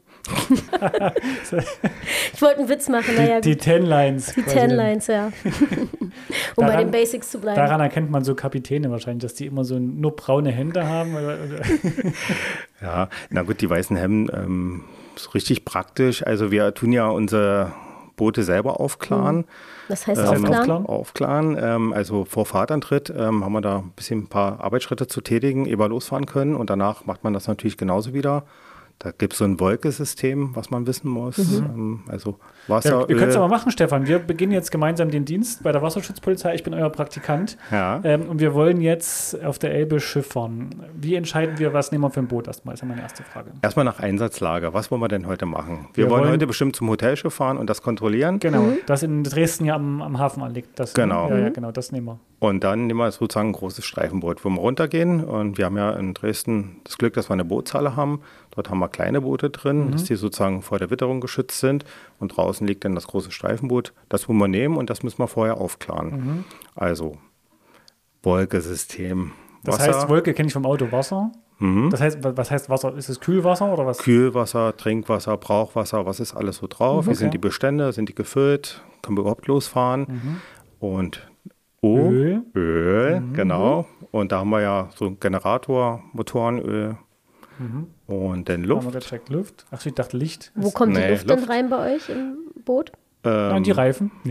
Ich wollte einen Witz machen, naja. Die, die Ten-Lines. Die Ten-Lines, ja. Um daran, bei den Basics zu bleiben. Daran erkennt man so Kapitäne wahrscheinlich, dass die immer so nur braune Hände haben. Ja, na gut, die weißen Hemden, ähm, so richtig praktisch. Also wir tun ja unsere Boote selber aufklaren. Das heißt ähm, aufklaren? Aufklaren. Ähm, also vor Fahrtantritt ähm, haben wir da ein bisschen ein paar Arbeitsschritte zu tätigen, ehe wir losfahren können. Und danach macht man das natürlich genauso wieder. Da gibt es so ein Wolkesystem, was man wissen muss. Mhm. Ähm, also Wasser, ja, ihr Öl. könnt es aber machen, Stefan. Wir beginnen jetzt gemeinsam den Dienst bei der Wasserschutzpolizei. Ich bin euer Praktikant. Ja. Ähm, und wir wollen jetzt auf der Elbe schiffern. Wie entscheiden wir, was nehmen wir für ein Boot erstmal? Das ist ja meine erste Frage. Erstmal nach Einsatzlage. Was wollen wir denn heute machen? Wir, Wir wollen, wollen- heute bestimmt zum Hotelschiff fahren und das kontrollieren. Genau, das in Dresden ja am, am Hafen anliegt. Das, Genau. Ja, ja, genau, das nehmen wir. Und dann nehmen wir sozusagen ein großes Streifenboot, wo wir runtergehen. Und wir haben ja in Dresden das Glück, dass wir eine Bootshalle haben. Dort haben wir kleine Boote drin, Mhm. dass die sozusagen vor der Witterung geschützt sind. Und draußen liegt dann das große Streifenboot. Das wollen wir nehmen und das müssen wir vorher aufklaren. Mhm. Also Wolkesystem, Das Wasser, heißt, Wolke kenne ich vom Auto, Wasser. mhm. Das heißt, wa- was heißt Wasser? Ist es Kühlwasser oder was? Kühlwasser, Trinkwasser, Brauchwasser, was ist alles so drauf? Mhm, Wie sind okay. die Bestände? Sind die gefüllt? Können wir überhaupt losfahren? Mhm. Und O, Öl. Öl, Mhm. genau. Und da haben wir ja so einen Generator, Motorenöl Mhm. und dann Haben Luft. wir gecheckt. Luft. Ach, ich dachte Licht. Wo kommt die Nee, Luft denn Luft. rein bei euch im Boot? Ähm, Nein, die Reifen. Nee.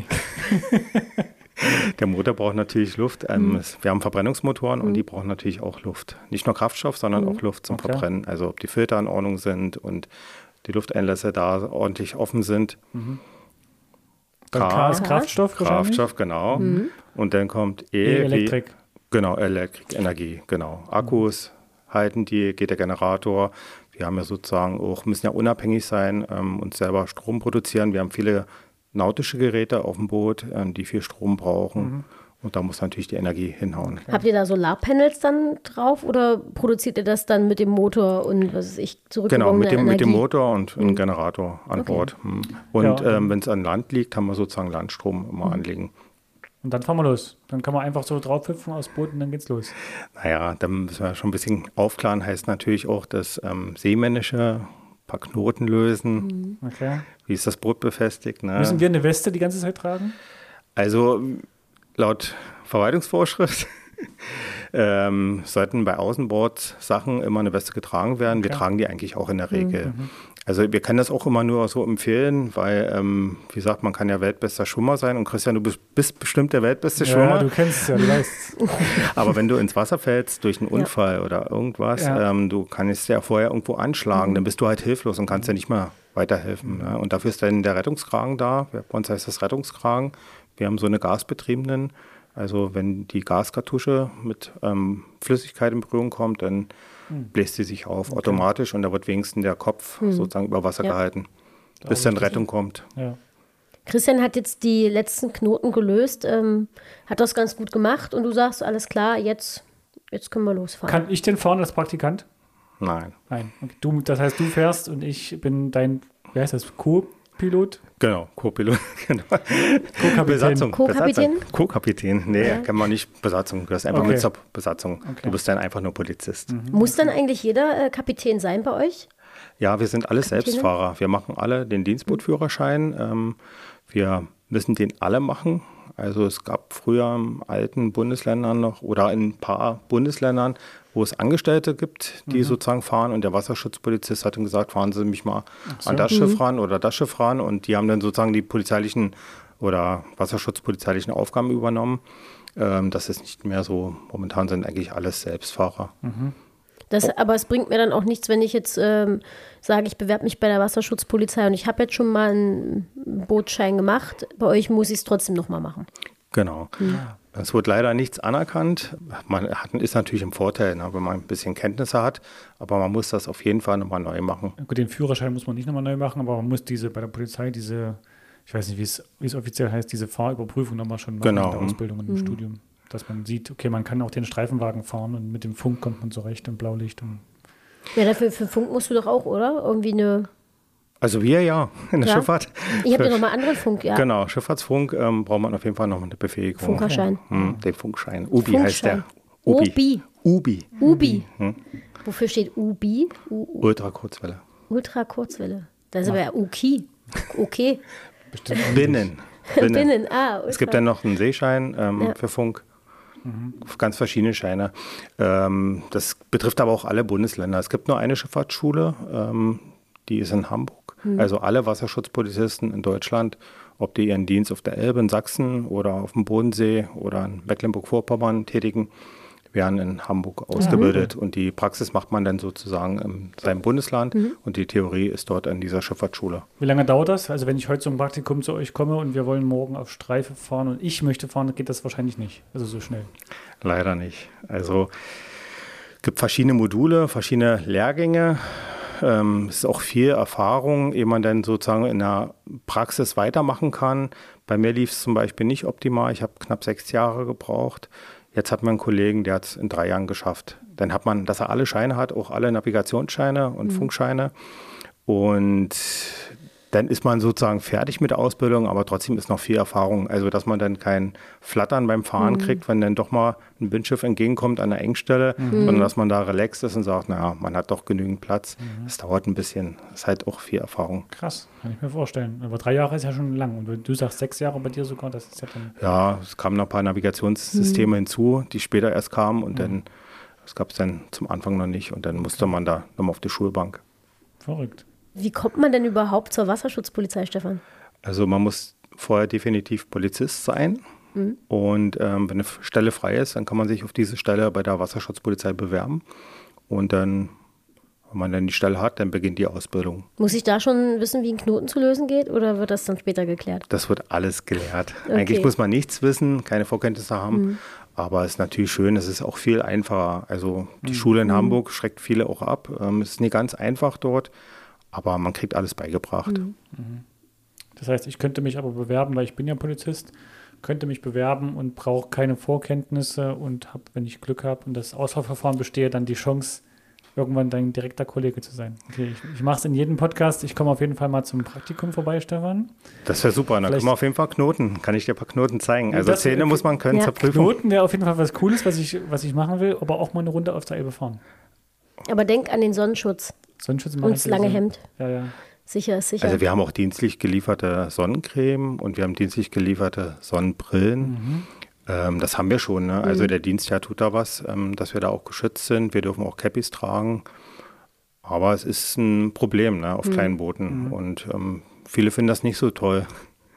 der Motor braucht natürlich Luft. Ähm, es, wir haben Verbrennungsmotoren und die brauchen natürlich auch Luft. Nicht nur Kraftstoff, sondern auch Luft zum Okay. Verbrennen. Also ob die Filter in Ordnung sind und die Lufteinlässe da ordentlich offen sind. Dann K- K ist Kraftstoff wahrscheinlich. Kraftstoff, genau. Und dann kommt E, E, wie- Elektrik. Genau, Elektrik, Energie, genau. Akkus halten die, geht der Generator. Wir haben ja sozusagen auch, müssen ja unabhängig sein, ähm, und selber Strom produzieren. Wir haben viele nautische Geräte auf dem Boot, ähm, die viel Strom brauchen. Und da muss natürlich die Energie hinhauen. Habt ihr da Solarpanels dann drauf oder produziert ihr das dann mit dem Motor und was weiß ich, Genau, zurückgewonnene mit dem, Energie? mit dem Motor und einem Generator an Okay. Bord. Hm. Und Ja. ähm, wenn es an Land liegt, haben wir sozusagen Landstrom immer anlegen. Und dann fahren wir los. Dann kann man einfach so draufhüpfen aus Boot und dann geht's los. Naja, dann müssen wir schon ein bisschen aufklären. Heißt natürlich auch das ähm, Seemännische, ein paar Knoten lösen. Okay. Wie ist das Boot befestigt? Ne? Müssen wir eine Weste die ganze Zeit tragen? Also laut Verwaltungsvorschrift ähm, sollten bei Außenbordsachen immer eine Weste getragen werden. Wir Okay. tragen die eigentlich auch in der Regel. Also wir können das auch immer nur so empfehlen, weil, ähm, wie gesagt, man kann ja weltbester Schwimmer sein. Und Christian, du bist, bist bestimmt der weltbeste Ja, Schwimmer. du kennst es ja, du weißt. Aber wenn du ins Wasser fällst durch einen Unfall oder irgendwas, Ja. ähm, du kannst ja vorher irgendwo anschlagen, dann bist du halt hilflos und kannst ja nicht mehr weiterhelfen. Ne? Und dafür ist dann der Rettungskragen da. Bei uns heißt das Rettungskragen. Wir haben so eine gasbetriebenen. Also wenn die Gaskartusche mit ähm, Flüssigkeit in Berührung kommt, dann bläst sie sich auf automatisch und da wird wenigstens der Kopf sozusagen über Wasser Ja. gehalten, bis dann Rettung kommt. Ja. Christian hat jetzt die letzten Knoten gelöst, ähm, hat das ganz gut gemacht und du sagst, alles klar, jetzt, jetzt können wir losfahren. Kann ich denn fahren als Praktikant? Nein. Nein. Okay. Du, das heißt, du fährst und ich bin dein, wie heißt das, Co-Pilot? Genau, Co-Pilot. Genau. Co-Kapitän. Besatzung. Co-Kapitän? Besatzung. Co-Kapitän. Nee, Ja. kann man nicht Besatzung. Du hast einfach Okay. mit zur Besatzung. Okay. Du bist dann einfach nur Polizist. Muss dann eigentlich jeder äh, Kapitän sein bei euch? Ja, wir sind alle Kapitäne? Selbstfahrer. Wir machen alle den Dienstbootführerschein. Ähm, wir müssen den alle machen. Also es gab früher in alten Bundesländern noch oder in ein paar Bundesländern, wo es Angestellte gibt, die sozusagen fahren. Und der Wasserschutzpolizist hat dann gesagt, fahren Sie mich mal so. an das Schiff ran oder das Schiff ran. Und die haben dann sozusagen die polizeilichen oder wasserschutzpolizeilichen Aufgaben übernommen. Ähm, das ist nicht mehr so. Momentan sind eigentlich alles Selbstfahrer. Das, aber es bringt mir dann auch nichts, wenn ich jetzt ähm, sage, ich bewerbe mich bei der Wasserschutzpolizei und ich habe jetzt schon mal einen Bootsschein gemacht. Bei euch muss ich es trotzdem nochmal machen. Genau. Es wird leider nichts anerkannt. Man hat, ist natürlich im Vorteil, ne, wenn man ein bisschen Kenntnisse hat, aber man muss das auf jeden Fall nochmal neu machen. Gut, den Führerschein muss man nicht nochmal neu machen, aber man muss diese bei der Polizei, diese, ich weiß nicht, wie es, wie es offiziell heißt, diese Fahrüberprüfung nochmal schon machen Genau. in der Ausbildung und im Studium. Dass man sieht, okay, man kann auch den Streifenwagen fahren und mit dem Funk kommt man zurecht und Blaulicht. Und Ja, dafür für Funk musst du doch auch, oder? Irgendwie eine. Also wir ja, in der Ja. Schifffahrt. Ich habe ja Für- nochmal anderen Funk, ja. Genau, Schifffahrtsfunk ähm, braucht man auf jeden Fall noch eine Befähigung. Funkerschein. Hm, den Funkschein. Ubi heißt der. Funkschein. Obi. Ubi. Ubi. Wofür steht U B? U Ultrakurzwelle. Ultrakurzwelle. Das ist aber ja U K I. Okay. Binnen. Binnen. Binnen, ah. Ultra. Es gibt dann noch einen Seeschein ähm, Ja. für Funk. Ganz verschiedene Scheine. Ähm, das betrifft aber auch alle Bundesländer. Es gibt nur eine Schifffahrtsschule, ähm, die ist in Hamburg. Mhm. Also alle Wasserschutzpolizisten in Deutschland, ob die ihren Dienst auf der Elbe in Sachsen oder auf dem Bodensee oder in Mecklenburg-Vorpommern tätigen, werden in Hamburg ausgebildet. Und die Praxis macht man dann sozusagen in seinem Bundesland Mhm. und die Theorie ist dort in dieser Schifffahrtsschule. Wie lange dauert das? Also wenn ich heute zum Praktikum zu euch komme und wir wollen morgen auf Streife fahren und ich möchte fahren, geht das wahrscheinlich nicht. Also so schnell. Leider nicht. Also es gibt verschiedene Module, verschiedene Lehrgänge. Ähm, es ist auch viel Erfahrung, ehe man dann sozusagen in der Praxis weitermachen kann. Bei mir lief es zum Beispiel nicht optimal. Ich habe knapp sechs Jahre gebraucht. Jetzt hat man einen Kollegen, der hat es in drei Jahren geschafft. Dann hat man, dass er alle Scheine hat, auch alle Navigationsscheine und mhm. Funkscheine. Und dann ist man sozusagen fertig mit der Ausbildung, aber trotzdem ist noch viel Erfahrung. Also, dass man dann kein Flattern beim Fahren mhm. kriegt, wenn dann doch mal ein Windschiff entgegenkommt an der Engstelle, mhm. sondern dass man da relaxed ist und sagt, naja, man hat doch genügend Platz. Es mhm. dauert ein bisschen. Das ist halt auch viel Erfahrung. Krass, kann ich mir vorstellen. Aber drei Jahre ist ja schon lang. Und wenn du sagst sechs Jahre bei dir sogar, das ist ja dann... Ja, es kamen noch ein paar Navigationssysteme mhm. hinzu, die später erst kamen und mhm. dann, das gab es dann zum Anfang noch nicht und dann musste man da nochmal auf die Schulbank. Verrückt. Wie kommt man denn überhaupt zur Wasserschutzpolizei, Stefan? Also man muss vorher definitiv Polizist sein. Mhm. Und ähm, wenn eine Stelle frei ist, dann kann man sich auf diese Stelle bei der Wasserschutzpolizei bewerben. Und dann, wenn man dann die Stelle hat, dann beginnt die Ausbildung. Muss ich da schon wissen, wie ein Knoten zu lösen geht oder wird das dann später geklärt? Das wird alles gelehrt. Okay. Eigentlich muss man nichts wissen, keine Vorkenntnisse haben. Mhm. Aber es ist natürlich schön, es ist auch viel einfacher. Also die Mhm. Schule in Hamburg schreckt viele auch ab. Ähm, es ist nicht ganz einfach dort. Aber man kriegt alles beigebracht. Mhm. Das heißt, ich könnte mich aber bewerben, weil ich bin ja Polizist, könnte mich bewerben und brauche keine Vorkenntnisse und habe, wenn ich Glück habe und das Auswahlverfahren bestehe, dann die Chance, irgendwann dein direkter Kollege zu sein. Okay, ich, ich mache es in jedem Podcast. Ich komme auf jeden Fall mal zum Praktikum vorbei, Stefan. Das wäre super. Dann Vielleicht- können wir auf jeden Fall Knoten. Kann ich dir ein paar Knoten zeigen. Ja, Also das- Zähne muss man können Ja. zur Prüfung. Knoten wäre auf jeden Fall was Cooles, was ich, was ich machen will, aber auch mal eine Runde auf der Elbe fahren. Aber denk an den Sonnenschutz Sonnenschutz mache und ich das lange sowieso. Hemd. Ja, ja. Sicher ist sicher. Also wir haben auch dienstlich gelieferte Sonnencreme und wir haben dienstlich gelieferte Sonnenbrillen. Mhm. Ähm, das haben wir schon. Ne? Also Mhm. der Dienstherr tut da was, ähm, dass wir da auch geschützt sind. Wir dürfen auch Cappies tragen. Aber es ist ein Problem, ne, auf Mhm. kleinen Booten. Und ähm, viele finden das nicht so toll.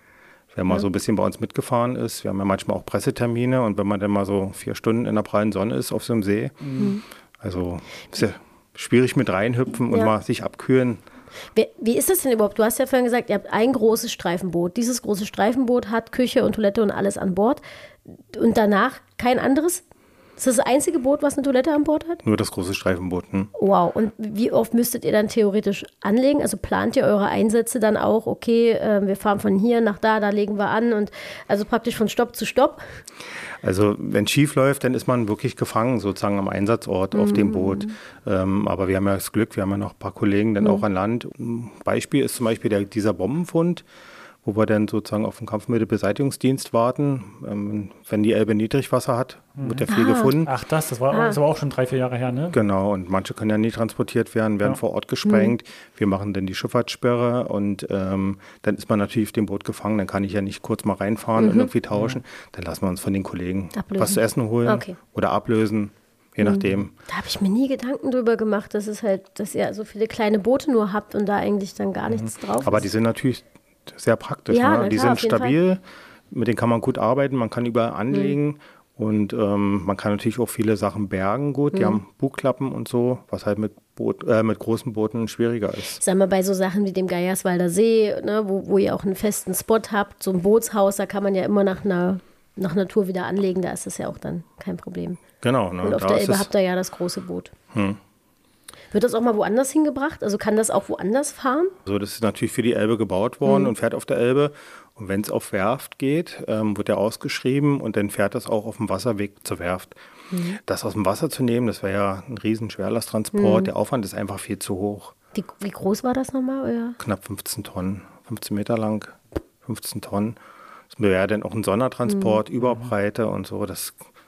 Wer mal Ja. so ein bisschen bei uns mitgefahren ist, wir haben ja manchmal auch Pressetermine und wenn man dann mal so vier Stunden in der prallen Sonne ist auf so einem See, Mhm. also ist ja schwierig mit reinhüpfen und Ja. mal sich abkühlen. Wie, wie ist das denn überhaupt? Du hast ja vorhin gesagt, ihr habt ein großes Streifenboot. Dieses große Streifenboot hat Küche und Toilette und alles an Bord. Und danach kein anderes? Ist das das einzige Boot, was eine Toilette an Bord hat? Nur das große Streifenboot. Hm? Wow. Und wie oft müsstet ihr dann theoretisch anlegen? Also plant ihr eure Einsätze dann auch, okay, äh, wir fahren von hier nach da, da legen wir an und also praktisch von Stopp zu Stopp? Also wenn es schief läuft, dann ist man wirklich gefangen, sozusagen am Einsatzort auf dem Boot. Ähm, aber wir haben ja das Glück, wir haben ja noch ein paar Kollegen dann auch an Land. Ein Beispiel ist zum Beispiel der, dieser Bombenfund, wo wir dann sozusagen auf den Kampfmittelbeseitigungsdienst warten. Ähm, wenn die Elbe Niedrigwasser hat, wird der viel Ah. gefunden. Ach das, das war, Ah. das war auch schon drei, vier Jahre her, ne? Genau, und manche können ja nie transportiert werden, werden Ja. vor Ort gesprengt. Wir machen dann die Schifffahrtssperre und ähm, dann ist man natürlich auf dem Boot gefangen. Dann kann ich ja nicht kurz mal reinfahren und irgendwie tauschen. Dann lassen wir uns von den Kollegen Ablösen. was zu essen holen Okay. oder ablösen, je nachdem. Da habe ich mir nie Gedanken drüber gemacht, dass es halt, dass ihr so viele kleine Boote nur habt und da eigentlich dann gar nichts drauf Aber ist. die sind natürlich sehr praktisch. Ja, ne? na Die klar, sind auf jeden stabil, mit denen kann man gut arbeiten, man kann überall anlegen. Und ähm, man kann natürlich auch viele Sachen bergen gut. Die haben Bugklappen und so, was halt mit, Boot, äh, mit großen Booten schwieriger ist. Sag mal, bei so Sachen wie dem Geierswalder See, ne, wo, wo ihr auch einen festen Spot habt, so ein Bootshaus, da kann man ja immer nach einer, nach einer Tour wieder anlegen, da ist das ja auch dann kein Problem. Genau. Ne? Und auf Da der ist Elbe es- habt ihr ja das große Boot. Hm. Wird das auch mal woanders hingebracht? Also kann das auch woanders fahren? Also das ist natürlich für die Elbe gebaut worden und fährt auf der Elbe. Und wenn es auf Werft geht, ähm, wird er ausgeschrieben und dann fährt das auch auf dem Wasserweg zur Werft. Das aus dem Wasser zu nehmen, das wäre ja ein riesen Schwerlasttransport. Der Aufwand ist einfach viel zu hoch. Wie, wie groß war das nochmal? Euer? Knapp fünfzehn Tonnen, fünfzehn Meter lang, fünfzehn Tonnen. Das wäre dann auch ein Sondertransport, Überbreite und so. Das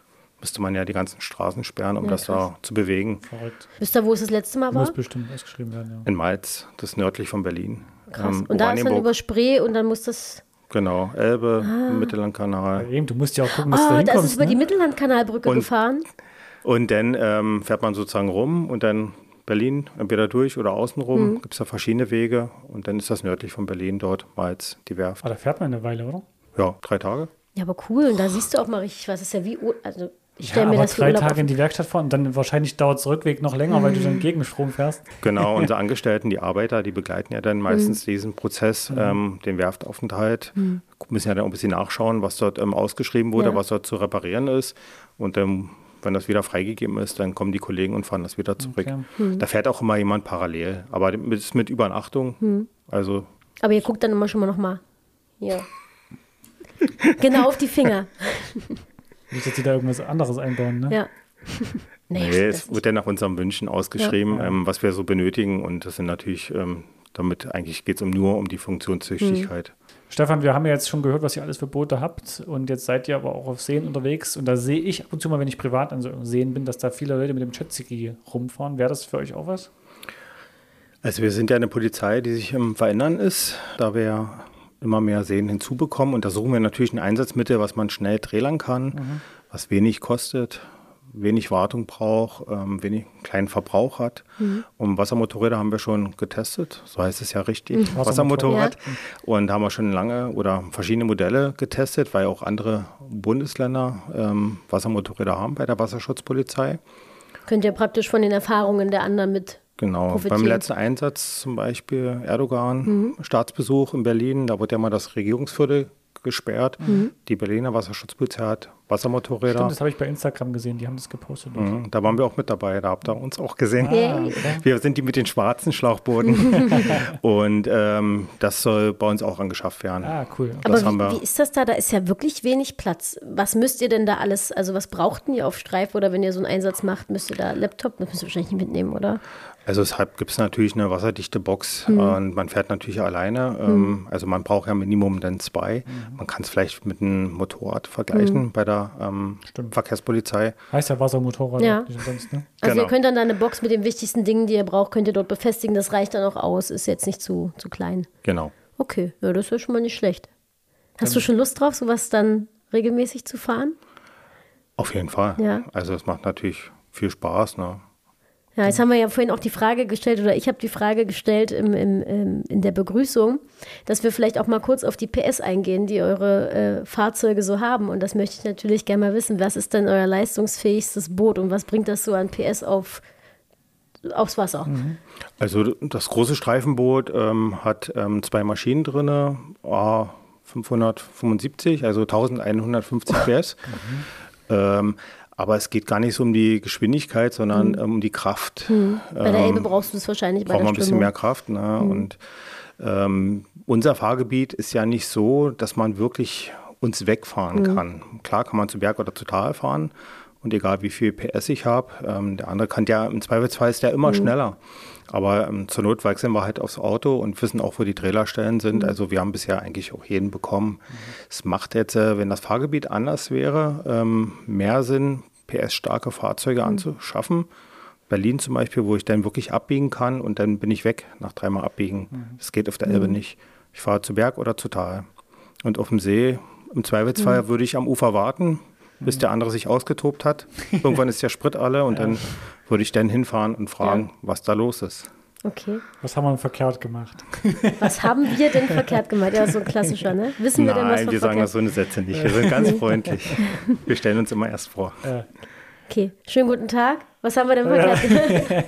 müsste man ja die ganzen Straßen sperren, um ja, das krass. da zu bewegen. Verrückt. Wisst ihr, wo es das letzte Mal war? Muss bestimmt ausgeschrieben werden, ja. In Mainz, das ist nördlich von Berlin. Krass. Ähm, Und da ist dann Oranienburg. über Spree und dann muss das... Genau, Elbe, Ah. Mittellandkanal. Eben, du musst ja auch gucken, dass du da Ah, da ist hinkommst. es über ne? die Mittellandkanalbrücke Und- gefahren. Und dann ähm, fährt man sozusagen rum und dann Berlin, entweder durch oder außenrum, Mhm. gibt es da verschiedene Wege und dann ist das nördlich von Berlin dort, Mainz, die Werft. Ah, da fährt man eine Weile, oder? Ja, drei Tage. Ja, aber cool. Und da siehst du auch mal richtig was. Das ist ja wie... Ur- Also ich Ja, stelle mir aber das für drei Urlaub Tage auf. in die Werkstatt fahren und dann wahrscheinlich dauert es Rückweg noch länger, weil du dann gegen Strom fährst. Genau, unsere Angestellten, die Arbeiter, die begleiten ja dann meistens diesen Prozess, Mhm. ähm, den Werftaufenthalt, müssen ja dann auch ein bisschen nachschauen, was dort ähm, ausgeschrieben wurde, Ja. was dort zu reparieren ist. Und ähm, wenn das wieder freigegeben ist, dann kommen die Kollegen und fahren das wieder zurück. Okay. Da fährt auch immer jemand parallel, aber mit, ist mit Übernachtung. Also Aber ihr guckt dann immer schon mal noch mal. Ja. Genau auf die Finger. Nicht, dass die da irgendwas anderes einbauen, ne? Ja. Naja, nee, das es wird dann nach unseren Wünschen ausgeschrieben, Ja. ähm, was wir so benötigen. Und das sind natürlich, ähm, damit eigentlich geht es um, nur um die Funktionstüchtigkeit. Stefan, wir haben ja jetzt schon gehört, was ihr alles für Boote habt und jetzt seid ihr aber auch auf Seen unterwegs und da sehe ich ab und zu mal, wenn ich privat an so Seen bin, dass da viele Leute mit dem Jetski rumfahren. Wäre das für euch auch was? Also wir sind ja eine Polizei, die sich im Verändern ist, da wir ja immer mehr Seen hinzubekommen. Und da suchen wir natürlich ein Einsatzmittel, was man schnell trällern kann, Mhm. was wenig kostet, wenig Wartung braucht, ähm, wenig kleinen Verbrauch hat. Und Wassermotorräder haben wir schon getestet, so heißt es ja richtig, Wassermotorrad. Und haben wir schon lange oder verschiedene Modelle getestet, weil auch andere Bundesländer ähm, Wassermotorräder haben bei der Wasserschutzpolizei. könnt ihr praktisch von den Erfahrungen der anderen mit. Genau, profitieren. beim letzten Einsatz zum Beispiel Erdogan, Mhm. Staatsbesuch in Berlin, da wurde ja mal das Regierungsviertel gesperrt. Mhm. Die Berliner Wasserschutzpolizei hat Wassermotorräder. Stimmt, das habe ich bei Instagram gesehen, die haben das gepostet. Mhm, da waren wir auch mit dabei, da habt ihr uns auch gesehen. Yay. Wir sind die mit den schwarzen Schlauchbooten und ähm, das soll bei uns auch angeschafft werden. Ah, cool. Aber haben wir. wie, wie ist das da? Da ist ja wirklich wenig Platz. Was müsst ihr denn da alles, also was braucht ihr auf Streif oder wenn ihr so einen Einsatz macht, müsst ihr da Laptop, das müsst ihr wahrscheinlich nicht mitnehmen, oder? Also deshalb gibt es natürlich eine wasserdichte Box Mhm. und man fährt natürlich alleine. Ähm, also man braucht ja Minimum dann zwei. Man kann es vielleicht mit einem Motorrad vergleichen Mhm. bei der ähm, Stimmt. Verkehrspolizei. Heißt ja Wassermotorrad, Ja. nicht umsonst, ne? Also Genau. ihr könnt dann da eine Box mit den wichtigsten Dingen, die ihr braucht, könnt ihr dort befestigen. Das reicht dann auch aus, ist jetzt nicht zu, zu klein. Genau. Okay, ja, das ist ja schon mal nicht schlecht. Hast du schon Lust drauf, sowas dann regelmäßig zu fahren? Auf jeden Fall. Ja. Also es macht natürlich viel Spaß. Ne? Ja, jetzt haben wir ja vorhin auch die Frage gestellt, oder ich habe die Frage gestellt im, im, im, in der Begrüßung, dass wir vielleicht auch mal kurz auf die P S eingehen, die eure äh, Fahrzeuge so haben. Und das möchte ich natürlich gerne mal wissen. Was ist denn euer leistungsfähigstes Boot und was bringt das so an P S auf, aufs Wasser? Also das große Streifenboot ähm, hat ähm, zwei Maschinen drin, oh, fünfhundertfünfundsiebzig, also elfhundertfünfzig P S. Ähm, aber es geht gar nicht so um die Geschwindigkeit, sondern Mhm. ähm, um die Kraft. Mhm. Bei der Ähm, Elbe brauchst du es wahrscheinlich bei braucht der man ein bisschen Strömung. mehr Kraft. Ne? Und ähm, unser Fahrgebiet ist ja nicht so, dass man wirklich uns wegfahren Mhm. kann. Klar kann man zu Berg oder zu Tal fahren und egal wie viel P S ich habe, ähm, der andere kann ja, im Zweifelsfall ist der immer Mhm. schneller. Aber ähm, zur Not wechseln wir halt aufs Auto und wissen auch, wo die Trailerstellen sind. Mhm. Also wir haben bisher eigentlich auch jeden bekommen. Es macht jetzt, äh, wenn das Fahrgebiet anders wäre, ähm, mehr Sinn, P S-starke Fahrzeuge anzuschaffen. Berlin zum Beispiel, wo ich dann wirklich abbiegen kann und dann bin ich weg nach dreimal abbiegen. Das geht auf der Elbe nicht. Ich fahre zu Berg oder zu Tal. Und auf dem See, im Zweifelsfall würde ich am Ufer warten, bis der andere sich ausgetobt hat. Irgendwann ist der Sprit alle und dann würde ich dann hinfahren und fragen, was da los ist. Okay. Was haben wir denn verkehrt gemacht? Was haben wir denn verkehrt gemacht? Ja, so ein klassischer, ne? Wissen wir denn, was Nein, wir wir sagen verkehrt? das so eine Sätze nicht. Wir sind ganz freundlich. Wir stellen uns immer erst vor. Äh, Okay, schönen guten Tag. Was haben wir denn verkehrt gemacht?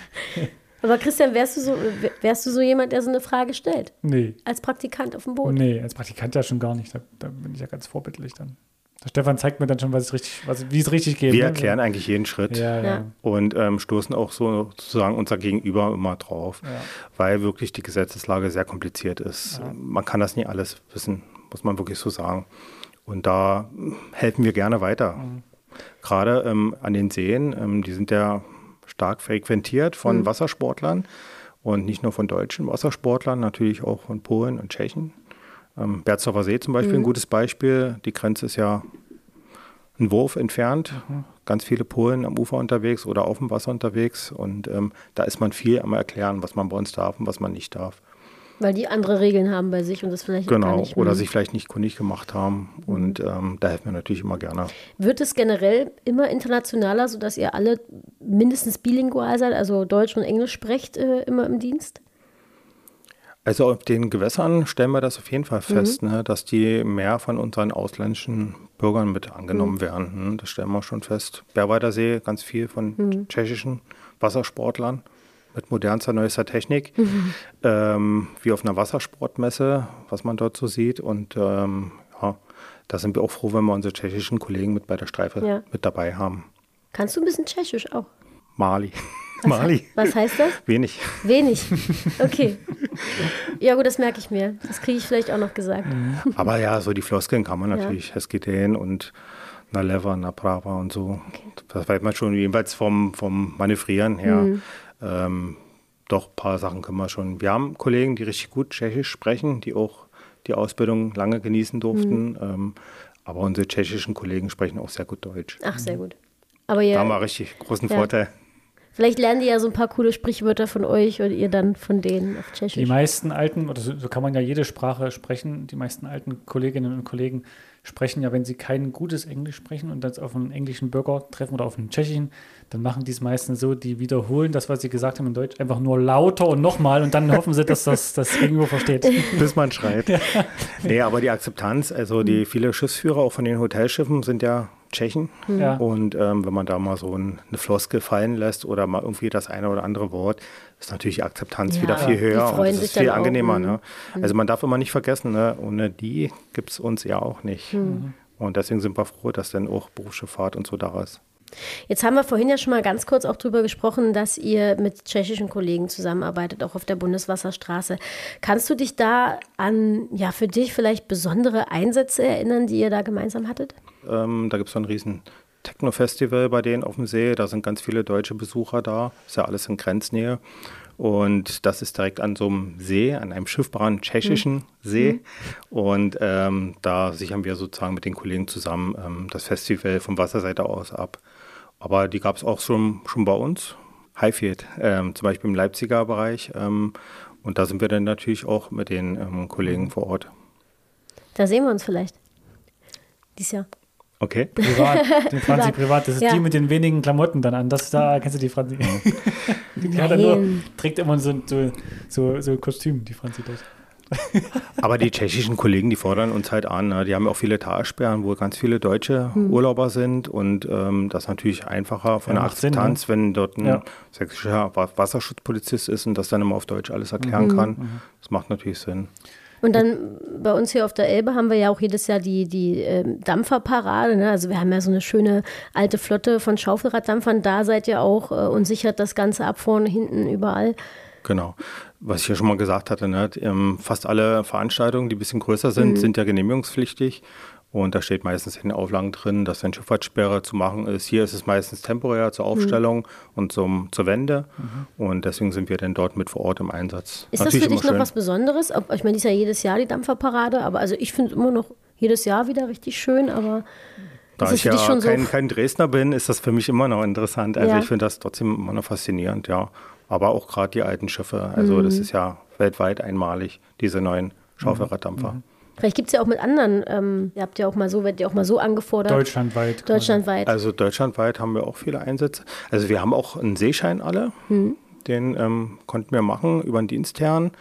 Aber Christian, wärst du, so, wärst du so jemand, der so eine Frage stellt? nee. Als Praktikant auf dem Boot? Nee, als Praktikant ja schon gar nicht. Da, da bin ich ja ganz vorbildlich dann. Der Stefan zeigt mir dann schon, was es richtig, was, wie es richtig geht. Wir ne? erklären eigentlich jeden Schritt. Ja, ja. Ja. Und ähm, stoßen auch so sozusagen unser Gegenüber immer drauf, Ja. weil wirklich die Gesetzeslage sehr kompliziert ist. Ja. Man kann das nie alles wissen, muss man wirklich so sagen. Und da helfen wir gerne weiter. Mhm. Gerade ähm, an den Seen, ähm, die sind ja stark frequentiert von Mhm. Wassersportlern und nicht nur von deutschen Wassersportlern, natürlich auch von Polen und Tschechen. Ähm, Berzdorfer See zum Beispiel Mhm. ein gutes Beispiel. Die Grenze ist ja einen Wurf entfernt. Mhm. Ganz viele Polen am Ufer unterwegs oder auf dem Wasser unterwegs. Und ähm, da ist man viel am Erklären, was man bei uns darf und was man nicht darf. Weil die andere Regeln haben bei sich und das vielleicht genau, gar nicht. Genau, oder sich vielleicht nicht kundig gemacht haben. Mhm. Und ähm, da helfen wir natürlich immer gerne. Wird es generell immer internationaler, sodass ihr alle mindestens bilingual seid, also Deutsch und Englisch sprecht äh, immer im Dienst? Also auf den Gewässern stellen wir das auf jeden Fall fest, mhm. ne, dass die mehr von unseren ausländischen Bürgern mit angenommen mhm. werden. Das stellen wir schon fest. Bärwalder See, ganz viel von mhm. tschechischen Wassersportlern mit modernster, neuester Technik, mhm. ähm, wie auf einer Wassersportmesse, was man dort so sieht. Und ähm, ja, da sind wir auch froh, wenn wir unsere tschechischen Kollegen mit bei der Streife ja. mit dabei haben. Kannst du ein bisschen Tschechisch auch? Mali. Was, Mali. Was heißt das? Wenig. Wenig, okay. Ja gut, das merke ich mir. Das kriege ich vielleicht auch noch gesagt. Aber ja, so die Floskeln kann man natürlich. Es geht hin und na Lever, na Prava und so. Okay. Das weiß man schon, jedenfalls vom, vom Manövrieren her. Mhm. Ähm, doch, ein paar Sachen können wir schon. Wir haben Kollegen, die richtig gut Tschechisch sprechen, die auch die Ausbildung lange genießen durften. Mhm. Ähm, aber unsere tschechischen Kollegen sprechen auch sehr gut Deutsch. Ach, sehr gut. Aber ihr, da haben wir richtig großen ja. Vorteil. Vielleicht lernen die ja so ein paar coole Sprichwörter von euch und ihr dann von denen auf Tschechisch. Die meisten alten, oder so, so kann man ja jede Sprache sprechen, die meisten alten Kolleginnen und Kollegen sprechen ja, wenn sie kein gutes Englisch sprechen und dann auf einen englischen Bürger treffen oder auf einen tschechischen, dann machen die es meistens so, die wiederholen das, was sie gesagt haben in Deutsch, einfach nur lauter und nochmal und dann hoffen sie, dass das, das Gegenüber versteht. Bis man schreit. Ja. Nee, aber die Akzeptanz, also die viele Schiffsführer auch von den Hotelschiffen sind ja Tschechen. Ja. Und ähm, wenn man da mal so ein, eine Floskel fallen lässt oder mal irgendwie das eine oder andere Wort, ist natürlich die Akzeptanz ja, wieder viel höher und es ist viel angenehmer. Auch, ne? Also man darf immer nicht vergessen, ne? Ohne die gibt es uns ja auch nicht. Mhm. Und deswegen sind wir froh, dass dann auch Berufsschifffahrt und so da ist. Jetzt haben wir vorhin ja schon mal ganz kurz auch drüber gesprochen, dass ihr mit tschechischen Kollegen zusammenarbeitet, auch auf der Bundeswasserstraße. Kannst du dich da an, ja, für dich vielleicht besondere Einsätze erinnern, die ihr da gemeinsam hattet? Ähm, da gibt es so ein riesen Techno-Festival bei denen auf dem See. Da sind ganz viele deutsche Besucher da. Ist ja alles in Grenznähe. Und das ist direkt an so einem See, an einem schiffbaren tschechischen mhm. See. Und ähm, da sichern wir sozusagen mit den Kollegen zusammen ähm, das Festival von Wasserseite aus ab. Aber die gab es auch schon, schon bei uns. Highfield, ähm, zum Beispiel im Leipziger Bereich. Ähm, und da sind wir dann natürlich auch mit den ähm, Kollegen vor Ort. Da sehen wir uns vielleicht. Dieses Jahr. Okay. Privat, den Franzi privat. Das ist ja. die mit den wenigen Klamotten dann an. Das, da kennst du die Franzi. Die hat nur, trägt immer so, so, so, so Kostüm, die Franzi das. Aber die tschechischen Kollegen, die fordern uns halt an. Ne? Die haben auch viele Talsperren, wo ganz viele deutsche hm. Urlauber sind. Und ähm, das ist natürlich einfacher von ja, der Akzeptanz, Sinn, ne? wenn dort ein ja. sächsischer Wasserschutzpolizist ist und das dann immer auf Deutsch alles erklären mhm. kann. Mhm. Das macht natürlich Sinn. Und dann bei uns hier auf der Elbe haben wir ja auch jedes Jahr die, die äh, Dampferparade. Ne? Also wir haben ja so eine schöne alte Flotte von Schaufelraddampfern. Da seid ihr auch äh, und sichert das Ganze ab, vorne, hinten, überall. Genau. Was ich ja schon mal gesagt hatte, ne? Fast alle Veranstaltungen, die ein bisschen größer sind, mhm. sind ja genehmigungspflichtig. Und da steht meistens in den Auflagen drin, dass eine Schifffahrtssperre zu machen ist. Hier ist es meistens temporär zur Aufstellung mhm. und zum, zur Wende. Mhm. Und deswegen sind wir dann dort mit vor Ort im Einsatz. Ist Natürlich das für dich noch was Besonderes? Ich meine, die ist ja jedes Jahr die Dampferparade, aber also ich finde es immer noch jedes Jahr wieder richtig schön, aber da ich ja kein, so kein Dresdner bin, ist das für mich immer noch interessant. Also ja. ich finde das trotzdem immer noch faszinierend, ja. Aber auch gerade die alten Schiffe, also mhm. das ist ja weltweit einmalig, diese neuen Schaufelraddampfer. Mhm. Vielleicht gibt es ja auch mit anderen, ähm, ihr habt ja auch mal so, werdet ihr auch mal so angefordert. Deutschlandweit. Deutschlandweit. Also deutschlandweit haben wir auch viele Einsätze. Also wir haben auch einen Seeschein alle, mhm. den ähm, konnten wir machen über den Dienstherrn,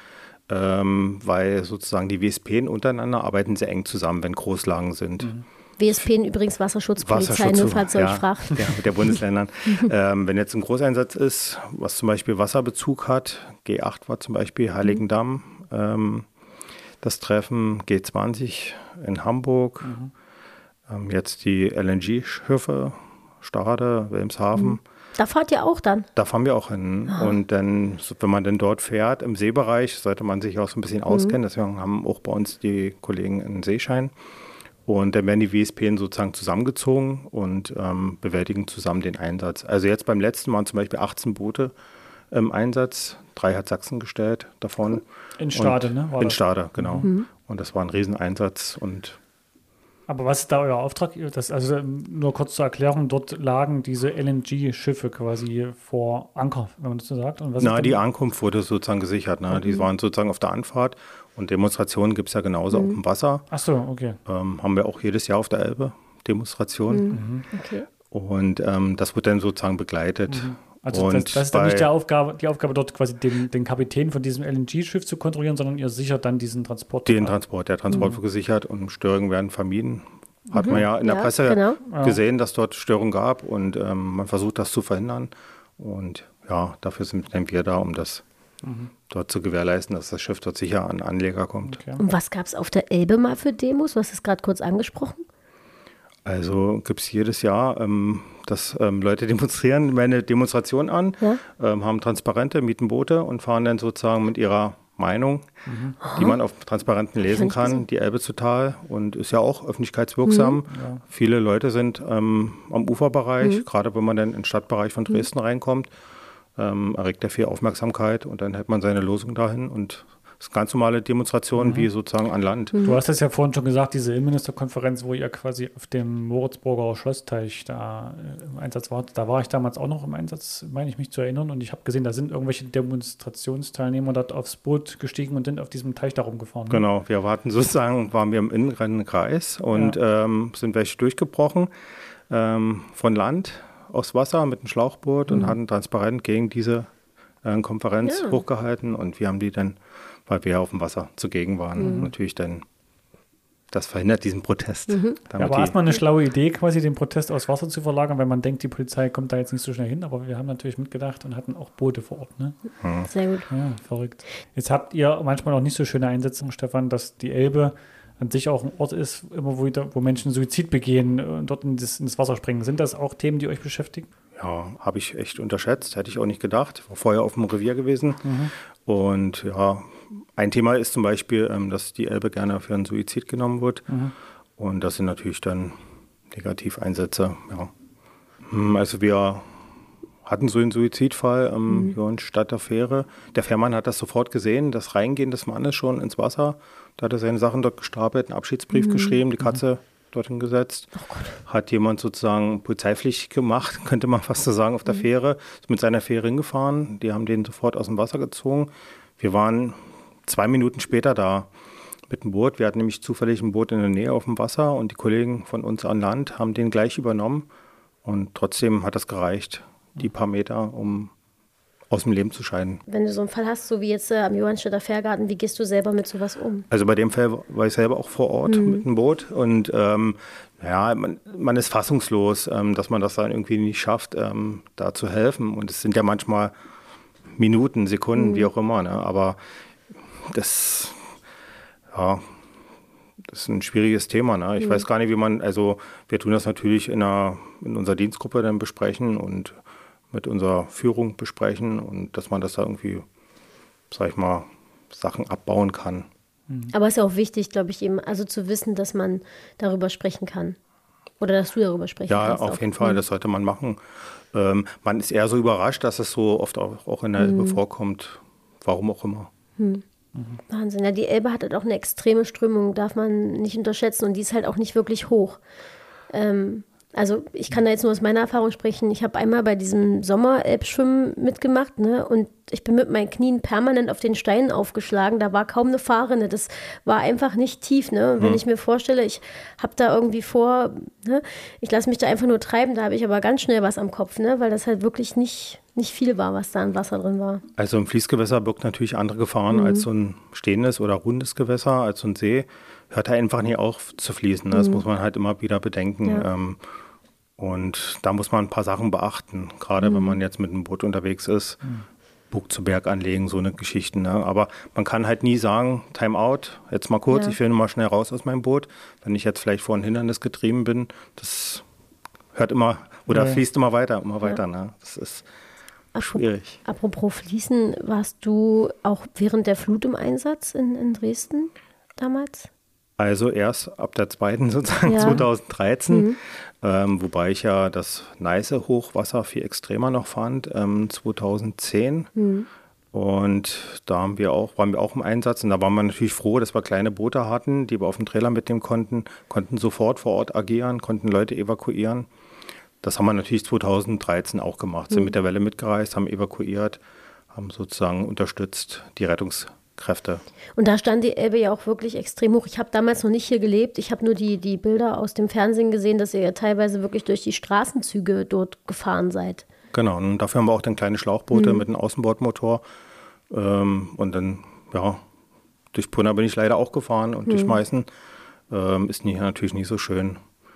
ähm, weil sozusagen die W S P untereinander arbeiten sehr eng zusammen, wenn Großlagen sind. Mhm. W S P übrigens Wasserschutzpolizei, Wasserschutz, nur falls ihr euch ja, fragt. Ja, mit der Bundesländern. ähm, wenn jetzt ein Großeinsatz ist, was zum Beispiel Wasserbezug hat, G acht war zum Beispiel Heiligendamm, ähm, das Treffen G zwanzig in Hamburg, mhm. ähm, jetzt die L N G-Schiffe, Stade, Wilhelmshaven. Mhm. Da fahrt ihr auch dann? Da fahren wir auch hin. Ah. Und dann, wenn man dann dort fährt, im Seebereich, sollte man sich auch so ein bisschen mhm. auskennen. Deswegen haben auch bei uns die Kollegen einen Seeschein. Und dann werden die W S P sozusagen zusammengezogen und ähm, bewältigen zusammen den Einsatz. Also jetzt beim letzten waren zum Beispiel achtzehn Boote im Einsatz. Drei hat Sachsen gestellt davon. In Stade, ne? War in Stade, genau. Mhm. Und das war ein Rieseneinsatz. Und Aber was ist da euer Auftrag? Das, also nur kurz zur Erklärung, dort lagen diese L N G-Schiffe quasi vor Anker, wenn man das so sagt. Und was Na, die Ankunft wurde sozusagen gesichert. Ne? Mhm. Die waren sozusagen auf der Anfahrt und Demonstrationen gibt es ja genauso mhm. auf dem Wasser. Ach so, okay. Ähm, haben wir auch jedes Jahr auf der Elbe Demonstrationen. Mhm. Okay. Und ähm, das wird dann sozusagen begleitet. Mhm. Also und das, das ist dann nicht der Aufgabe, die Aufgabe dort quasi den, den Kapitän von diesem L N G-Schiff zu kontrollieren, sondern ihr sichert dann diesen Transport. Den Transport, der Transport mhm. wird gesichert und Störungen werden vermieden. Hat mhm. man ja in der ja, Presse genau. gesehen, dass dort Störungen gab und ähm, man versucht das zu verhindern. Und ja, dafür sind dann wir da, um das mhm. dort zu gewährleisten, dass das Schiff dort sicher an Anleger kommt. Okay. Und was gab es auf der Elbe mal für Demos? Du hast es gerade kurz angesprochen. Also gibt es jedes Jahr, ähm, dass ähm, Leute demonstrieren, meine Demonstration an, ja? ähm, haben Transparente, mieten Boote und fahren dann sozusagen mit ihrer Meinung, mhm. die man auf Transparenten lesen kann, die Elbe zu Tal und ist ja auch öffentlichkeitswirksam. Mhm. Ja. Viele Leute sind ähm, am Uferbereich, mhm. gerade wenn man dann in den Stadtbereich von Dresden mhm. reinkommt, ähm, erregt er viel Aufmerksamkeit und dann hält man seine Losung dahin und das ist ganz normale Demonstrationen mhm. wie sozusagen an Land. Du hast das ja vorhin schon gesagt, diese Innenministerkonferenz, wo ihr quasi auf dem Moritzburger Schlossteich da im Einsatz wart. Da war ich damals auch noch im Einsatz, meine ich mich zu erinnern. Und ich habe gesehen, da sind irgendwelche Demonstrationsteilnehmer dort aufs Boot gestiegen und sind auf diesem Teich da rumgefahren. Ne? Genau, wir warten sozusagen, waren wir im inneren Kreis und ja. ähm, sind welche durchgebrochen ähm, von Land aufs Wasser mit einem Schlauchboot mhm. und hatten transparent gegen diese äh, Konferenz ja. hochgehalten. Und wir haben die dann, weil wir auf dem Wasser zugegen waren, mhm. natürlich dann, das verhindert diesen Protest. Mhm. Ja, aber erstmal eine schlaue Idee, quasi den Protest aus Wasser zu verlagern, weil man denkt, die Polizei kommt da jetzt nicht so schnell hin, aber wir haben natürlich mitgedacht und hatten auch Boote vor Ort. Ne? Mhm. Sehr gut. Ja, verrückt. Jetzt habt ihr manchmal auch nicht so schöne Einsätze, Stefan, dass die Elbe an sich auch ein Ort ist, immer wo, wo Menschen Suizid begehen und dort in das, in das Wasser springen. Sind das auch Themen, die euch beschäftigen? Ja, habe ich echt unterschätzt, hätte ich auch nicht gedacht. Ich war vorher auf dem Revier gewesen mhm. und ja, ein Thema ist zum Beispiel, dass die Elbe gerne für einen Suizid genommen wird mhm. und das sind natürlich dann Negativeinsätze. Ja. Also wir hatten so einen Suizidfall ähm, mhm. hier in Stadt der Fähre. Der Fährmann hat das sofort gesehen, das Reingehen des Mannes schon ins Wasser. Da hat er seine Sachen dort gestapelt, einen Abschiedsbrief mhm. geschrieben, die Katze mhm. dorthin gesetzt. Oh hat jemand sozusagen polizeipflichtig gemacht, könnte man fast so sagen, auf der mhm. Fähre. Ist mit seiner Fähre hingefahren. Die haben den sofort aus dem Wasser gezogen. Wir waren zwei Minuten später da mit dem Boot. Wir hatten nämlich zufällig ein Boot in der Nähe auf dem Wasser und die Kollegen von uns an Land haben den gleich übernommen. Und trotzdem hat das gereicht, die paar Meter, um aus dem Leben zu scheiden. Wenn du so einen Fall hast, so wie jetzt äh, am Johannstädter Fährgarten, wie gehst du selber mit sowas um? Also bei dem Fall war ich selber auch vor Ort mhm. mit dem Boot und ähm, ja, man, man ist fassungslos, ähm, dass man das dann irgendwie nicht schafft, ähm, da zu helfen. Und es sind ja manchmal Minuten, Sekunden, mhm. wie auch immer, ne? Aber das, ja, das ist ein schwieriges Thema. Ne? Ich mhm. weiß gar nicht, wie man, also wir tun das natürlich in, einer, in unserer Dienstgruppe dann besprechen und mit unserer Führung besprechen und dass man das da irgendwie, sag ich mal, Sachen abbauen kann. Aber es ist ja auch wichtig, glaube ich, eben, also zu wissen, dass man darüber sprechen kann. Oder dass du darüber sprechen ja, kannst. Ja, auf auch. jeden Fall, das sollte man machen. Ähm, man ist eher so überrascht, dass es so oft auch, auch in der Elbe mhm. vorkommt. Warum auch immer. Mhm. Mhm. Wahnsinn. Ja, die Elbe hat halt auch eine extreme Strömung, darf man nicht unterschätzen. Und die ist halt auch nicht wirklich hoch. Ähm, Also ich kann da jetzt nur aus meiner Erfahrung sprechen. Ich habe einmal bei diesem Sommer-Elbschwimmen mitgemacht, ne? Und ich bin mit meinen Knien permanent auf den Steinen aufgeschlagen. Da war kaum eine Fahrrinne. Das war einfach nicht tief. Ne? Und wenn mhm. ich mir vorstelle, ich habe da irgendwie vor, ne? Ich lasse mich da einfach nur treiben, da habe ich aber ganz schnell was am Kopf, ne? Weil das halt wirklich nicht, nicht viel war, was da an Wasser drin war. Also ein Fließgewässer birgt natürlich andere Gefahren mhm. als so ein stehendes oder rundes Gewässer, als so ein See. Hört er einfach nicht auf zu fließen. Ne? Das mhm. muss man halt immer wieder bedenken. Ja. Ähm, und da muss man ein paar Sachen beachten, gerade mhm. wenn man jetzt mit einem Boot unterwegs ist. Mhm. Bug zu Berg anlegen, so eine Geschichte. Ne? Aber man kann halt nie sagen, Time out, jetzt mal kurz, ja. ich will nur mal schnell raus aus meinem Boot. Wenn ich jetzt vielleicht vor ein Hindernis getrieben bin, das hört immer oder ja. fließt immer weiter, immer weiter. Ja. Ne? Das ist schwierig. Apropos Fließen, warst du auch während der Flut im Einsatz in, in Dresden damals? Also erst ab der zweiten sozusagen ja. zweitausenddreizehn, mhm. ähm, wobei ich ja das Neiße Hochwasser viel extremer noch fand, ähm, zweitausendzehn. Mhm. Und da haben wir auch, waren wir auch im Einsatz. Und da waren wir natürlich froh, dass wir kleine Boote hatten, die wir auf dem Trailer mitnehmen konnten, konnten sofort vor Ort agieren, konnten Leute evakuieren. Das haben wir natürlich zweitausenddreizehn auch gemacht. Sind mhm. mit der Welle mitgereist, haben evakuiert, haben sozusagen unterstützt die Rettungskräfte. Und da stand die Elbe ja auch wirklich extrem hoch. Ich habe damals noch nicht hier gelebt. Ich habe nur die, die Bilder aus dem Fernsehen gesehen, dass ihr ja teilweise wirklich durch die Straßenzüge dort gefahren seid. Genau, und dafür haben wir auch dann kleine Schlauchboote Mhm. mit einem Außenbordmotor. Ähm, und dann, ja, durch Brunner bin ich leider auch gefahren und Mhm. durch Meißen. Ähm, ist nicht, natürlich nicht so schön.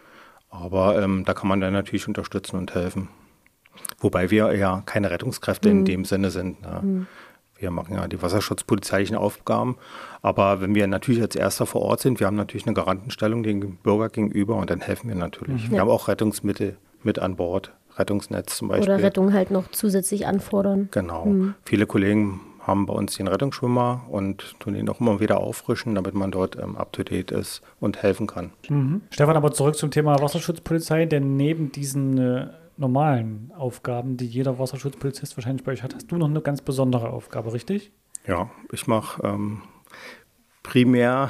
Aber ähm, da kann man dann natürlich unterstützen und helfen. Wobei wir ja keine Rettungskräfte Mhm. in dem Sinne sind. Ne? Mhm. Wir machen ja die wasserschutzpolizeilichen Aufgaben. Aber wenn wir natürlich als Erster vor Ort sind, wir haben natürlich eine Garantenstellung dem Bürger gegenüber und dann helfen wir natürlich. Mhm. Wir Ja. haben auch Rettungsmittel mit an Bord, Rettungsnetz zum Beispiel. Oder Rettung halt noch zusätzlich anfordern. Genau. Mhm. Viele Kollegen haben bei uns den Rettungsschwimmer und tun ihn auch immer wieder auffrischen, damit man dort ähm, up-to-date ist und helfen kann. Mhm. Stefan, aber zurück zum Thema Wasserschutzpolizei, denn neben diesen äh, normalen Aufgaben, die jeder Wasserschutzpolizist wahrscheinlich bei euch hat, hast du noch eine ganz besondere Aufgabe, richtig? Ja, ich mache ähm, primär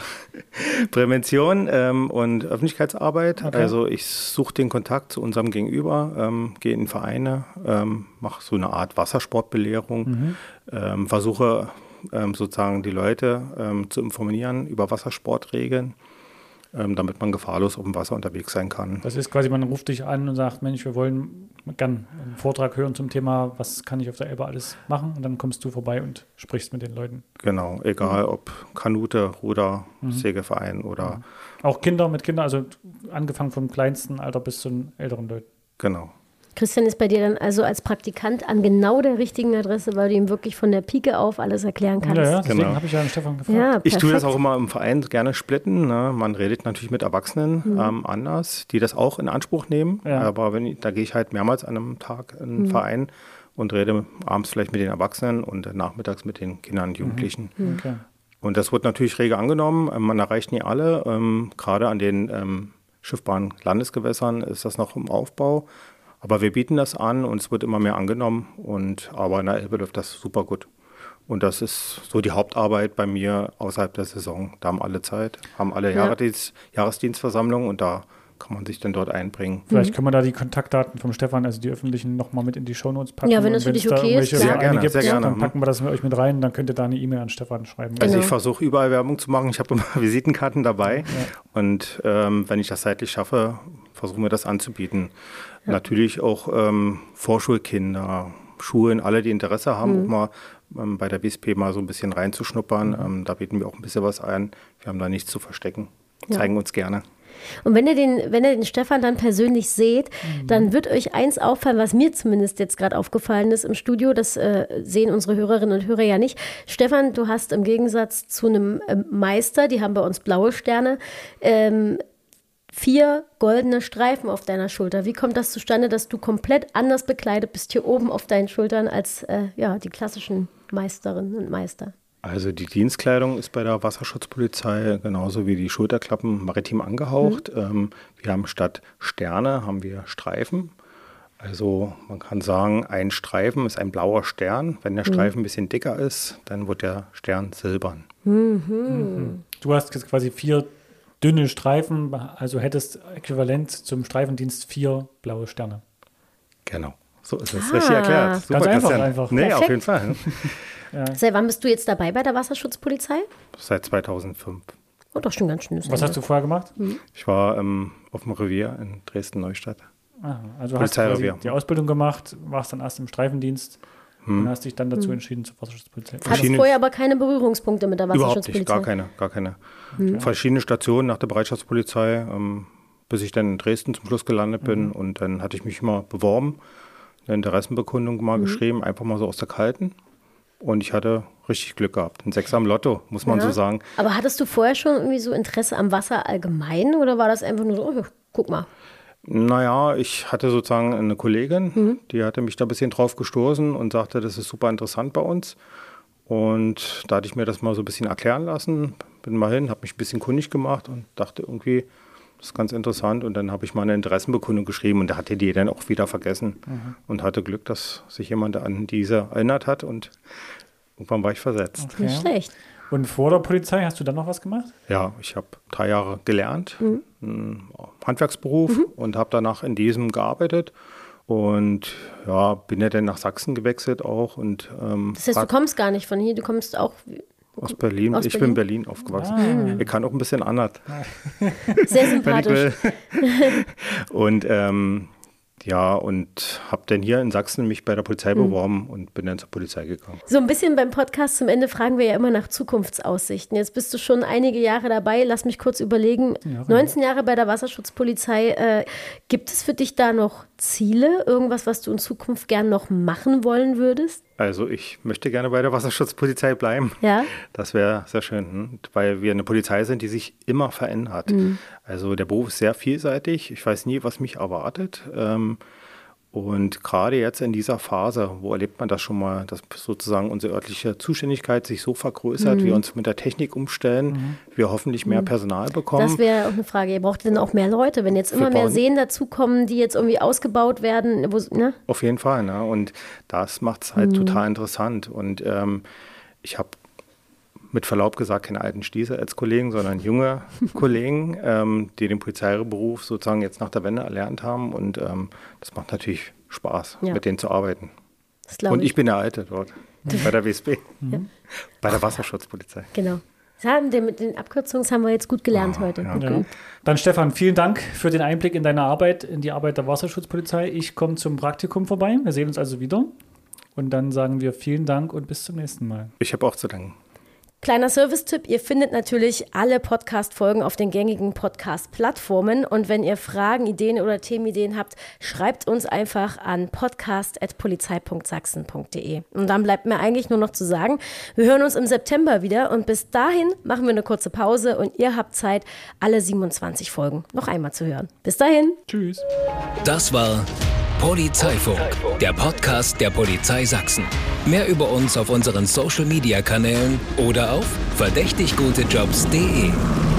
Prävention ähm, und Öffentlichkeitsarbeit. Okay. Also ich suche den Kontakt zu unserem Gegenüber, ähm, gehe in Vereine, ähm, mache so eine Art Wassersportbelehrung, Mhm. ähm, versuche ähm, sozusagen die Leute ähm, zu informieren über Wassersportregeln, ähm, damit man gefahrlos auf dem Wasser unterwegs sein kann. Das ist quasi, man ruft dich an und sagt, Mensch, wir wollen gern einen Vortrag hören zum Thema, was kann ich auf der Elbe alles machen? Und dann kommst du vorbei und sprichst mit den Leuten. Genau, egal ob Kanute, Ruder, Mhm. Segelverein oder Auch Kinder mit Kindern, also angefangen vom kleinsten Alter bis zu den älteren Leuten. genau. Christian ist bei dir dann also als Praktikant an genau der richtigen Adresse, weil du ihm wirklich von der Pike auf alles erklären kannst. Ja, ja, deswegen Genau. habe ich ja an Stefan gefragt. Ja, Ich tue das perfekt. auch immer im Verein gerne splitten. Ne? Man redet natürlich mit Erwachsenen Mhm. ähm, anders, die das auch in Anspruch nehmen. Ja. Aber wenn ich, da gehe ich halt mehrmals an einem Tag in den Mhm. Verein und rede abends vielleicht mit den Erwachsenen und nachmittags mit den Kindern und Jugendlichen. Mhm. Okay. Und das wird natürlich rege angenommen. Ähm, Man erreicht nie alle. Ähm, gerade an den ähm, schiffbaren Landesgewässern ist das noch im Aufbau. Aber wir bieten das an und es wird immer mehr angenommen. Und, aber in der Elbe läuft das super gut. Und das ist so die Hauptarbeit bei mir außerhalb der Saison. Da haben alle Zeit, haben alle Ja. Jahresdienst, Jahresdienstversammlungen und da kann man sich dann dort einbringen. Vielleicht können wir da die Kontaktdaten vom Stefan, also die öffentlichen, nochmal mit in die Shownotes packen. Ja, wenn Und das für wenn's dich da okay ist, irgendwelche klar. Sehr Vereine gerne, gibt, sehr gerne. dann packen wir das mit euch mit rein, dann könnt ihr da eine E-Mail an Stefan schreiben. Also Genau. ich versuche überall Werbung zu machen. Ich habe immer Visitenkarten dabei. Und ähm, wenn ich das zeitlich schaffe, versuchen wir das anzubieten. Natürlich auch ähm, Vorschulkinder, Schulen, alle, die Interesse haben, Mhm. auch mal ähm, bei der W S P mal so ein bisschen reinzuschnuppern. Ähm, da bieten wir auch ein bisschen was ein. Wir haben da nichts zu verstecken. Ja. Zeigen uns gerne. Und wenn ihr den, wenn ihr den Stefan dann persönlich seht, dann wird euch eins auffallen, was mir zumindest jetzt gerade aufgefallen ist im Studio. Das äh, sehen unsere Hörerinnen und Hörer ja nicht. Stefan, du hast im Gegensatz zu einem ähm, Meister, die haben bei uns blaue Sterne, ähm, vier goldene Streifen auf deiner Schulter. Wie kommt das zustande, dass du komplett anders bekleidet bist hier oben auf deinen Schultern als äh, ja, die klassischen Meisterinnen und Meister? Also die Dienstkleidung ist bei der Wasserschutzpolizei genauso wie die Schulterklappen maritim angehaucht. Mhm. Ähm, wir haben statt Sterne haben wir Streifen. Also man kann sagen, ein Streifen ist ein blauer Stern. Wenn der Streifen ein bisschen dicker ist, dann wird der Stern silbern. Mhm. Du hast jetzt quasi vier dünne Streifen, also hättest äquivalent zum Streifendienst vier blaue Sterne. Genau, so ist es Ah. richtig erklärt. Super, Ganz einfach, Christian. einfach. Nee, Perfekt. auf jeden Fall. Ja. Seit wann bist du jetzt dabei bei der Wasserschutzpolizei? Seit zweitausendfünf. Oh, doch schon ganz schön. Was hast du vorher gemacht? Ich war ähm, auf dem Revier in Dresden-Neustadt. Aha, also hast du Polizeirevier. quasi die Ausbildung gemacht, warst dann erst im Streifendienst und hast dich dann dazu entschieden zur Wasserschutzpolizei. Hattest verschiedene- vorher aber keine Berührungspunkte mit der Überhaupt Wasserschutzpolizei? nicht, gar keine, gar keine. Verschiedene Stationen nach der Bereitschaftspolizei, ähm, bis ich dann in Dresden zum Schluss gelandet bin. Und dann hatte ich mich mal beworben, eine Interessenbekundung mal geschrieben, einfach mal so aus der Kalten. Und ich hatte richtig Glück gehabt. Ein Sechser am Lotto, muss man Ja. so sagen. Aber hattest du vorher schon irgendwie so Interesse am Wasser allgemein oder war das einfach nur so, oh, guck mal? Naja, ich hatte sozusagen eine Kollegin, die hatte mich da ein bisschen drauf gestoßen und sagte, das ist super interessant bei uns. Und da hatte ich mir das mal so ein bisschen erklären lassen, bin mal hin, habe mich ein bisschen kundig gemacht und dachte irgendwie, das ist ganz interessant. Und dann habe ich mal eine Interessenbekundung geschrieben und da hatte die dann auch wieder vergessen und hatte Glück, dass sich jemand an diese erinnert hat. Und irgendwann war ich versetzt. Okay. Nicht schlecht. Und vor der Polizei hast du dann noch was gemacht? Ja, ich habe drei Jahre gelernt, Mhm. einen Handwerksberuf Mhm. und habe danach in diesem gearbeitet. Und ja, bin ja dann nach Sachsen gewechselt auch. Und, ähm, Das heißt, du kommst gar nicht von hier, du kommst auch aus Berlin. aus ich Berlin? bin in Berlin aufgewachsen. Ah. Ich kann auch ein bisschen anders, sehr wenn ich sympathisch. will. Und ähm, ja, und habe dann hier in Sachsen mich bei der Polizei Mhm. beworben und bin dann zur Polizei gegangen. So ein bisschen beim Podcast zum Ende fragen wir ja immer nach Zukunftsaussichten. Jetzt bist du schon einige Jahre dabei. Lass mich kurz überlegen. Ja, neunzehn Jahre bei der Wasserschutzpolizei. Äh, gibt es für dich da noch Ziele? Irgendwas, was du in Zukunft gern noch machen wollen würdest? Also ich möchte gerne bei der Wasserschutzpolizei bleiben. Ja. Das wäre sehr schön, hm? Weil wir eine Polizei sind, die sich immer verändert. Mhm. Also der Beruf ist sehr vielseitig. Ich weiß nie, was mich erwartet. Ähm, Und gerade jetzt in dieser Phase, wo erlebt man das schon mal, dass sozusagen unsere örtliche Zuständigkeit sich so vergrößert, Mhm. wir uns mit der Technik umstellen, Mhm. wir hoffentlich mehr Personal bekommen. Das wäre auch eine Frage. Ihr braucht denn auch mehr Leute, wenn jetzt immer Wir mehr brauchen- Seen dazukommen, die jetzt irgendwie ausgebaut werden. Wo, ne? Auf jeden Fall, ne? Und das macht es halt total interessant. Und ähm, ich habe mit Verlaub gesagt keine alten Stieße als Kollegen, sondern junge Kollegen, ähm, die den Polizeiberuf sozusagen jetzt nach der Wende erlernt haben. Und ähm, das macht natürlich Spaß, Ja. mit denen zu arbeiten. Das glaube Und ich. ich bin der Alte dort, bei der W S B, Ja. bei der Wasserschutzpolizei. Genau. Das haben wir mit den Abkürzungen haben wir jetzt gut gelernt heute. Gut Ja. geübt. Dann Stefan, vielen Dank für den Einblick in deine Arbeit, in die Arbeit der Wasserschutzpolizei. Ich komme zum Praktikum vorbei. Wir sehen uns also wieder. Und dann sagen wir vielen Dank und bis zum nächsten Mal. Ich habe auch zu danken. Kleiner Service-Tipp, ihr findet natürlich alle Podcast-Folgen auf den gängigen Podcast-Plattformen und wenn ihr Fragen, Ideen oder Themenideen habt, schreibt uns einfach an podcast at polizei punkt sachsen punkt de. Und dann bleibt mir eigentlich nur noch zu sagen, wir hören uns im September wieder und bis dahin machen wir eine kurze Pause und ihr habt Zeit, alle siebenundzwanzig Folgen noch einmal zu hören. Bis dahin. Tschüss. Das war Polizeifunk, der Podcast der Polizei Sachsen. Mehr über uns auf unseren Social-Media-Kanälen oder auf verdächtig gute jobs punkt de.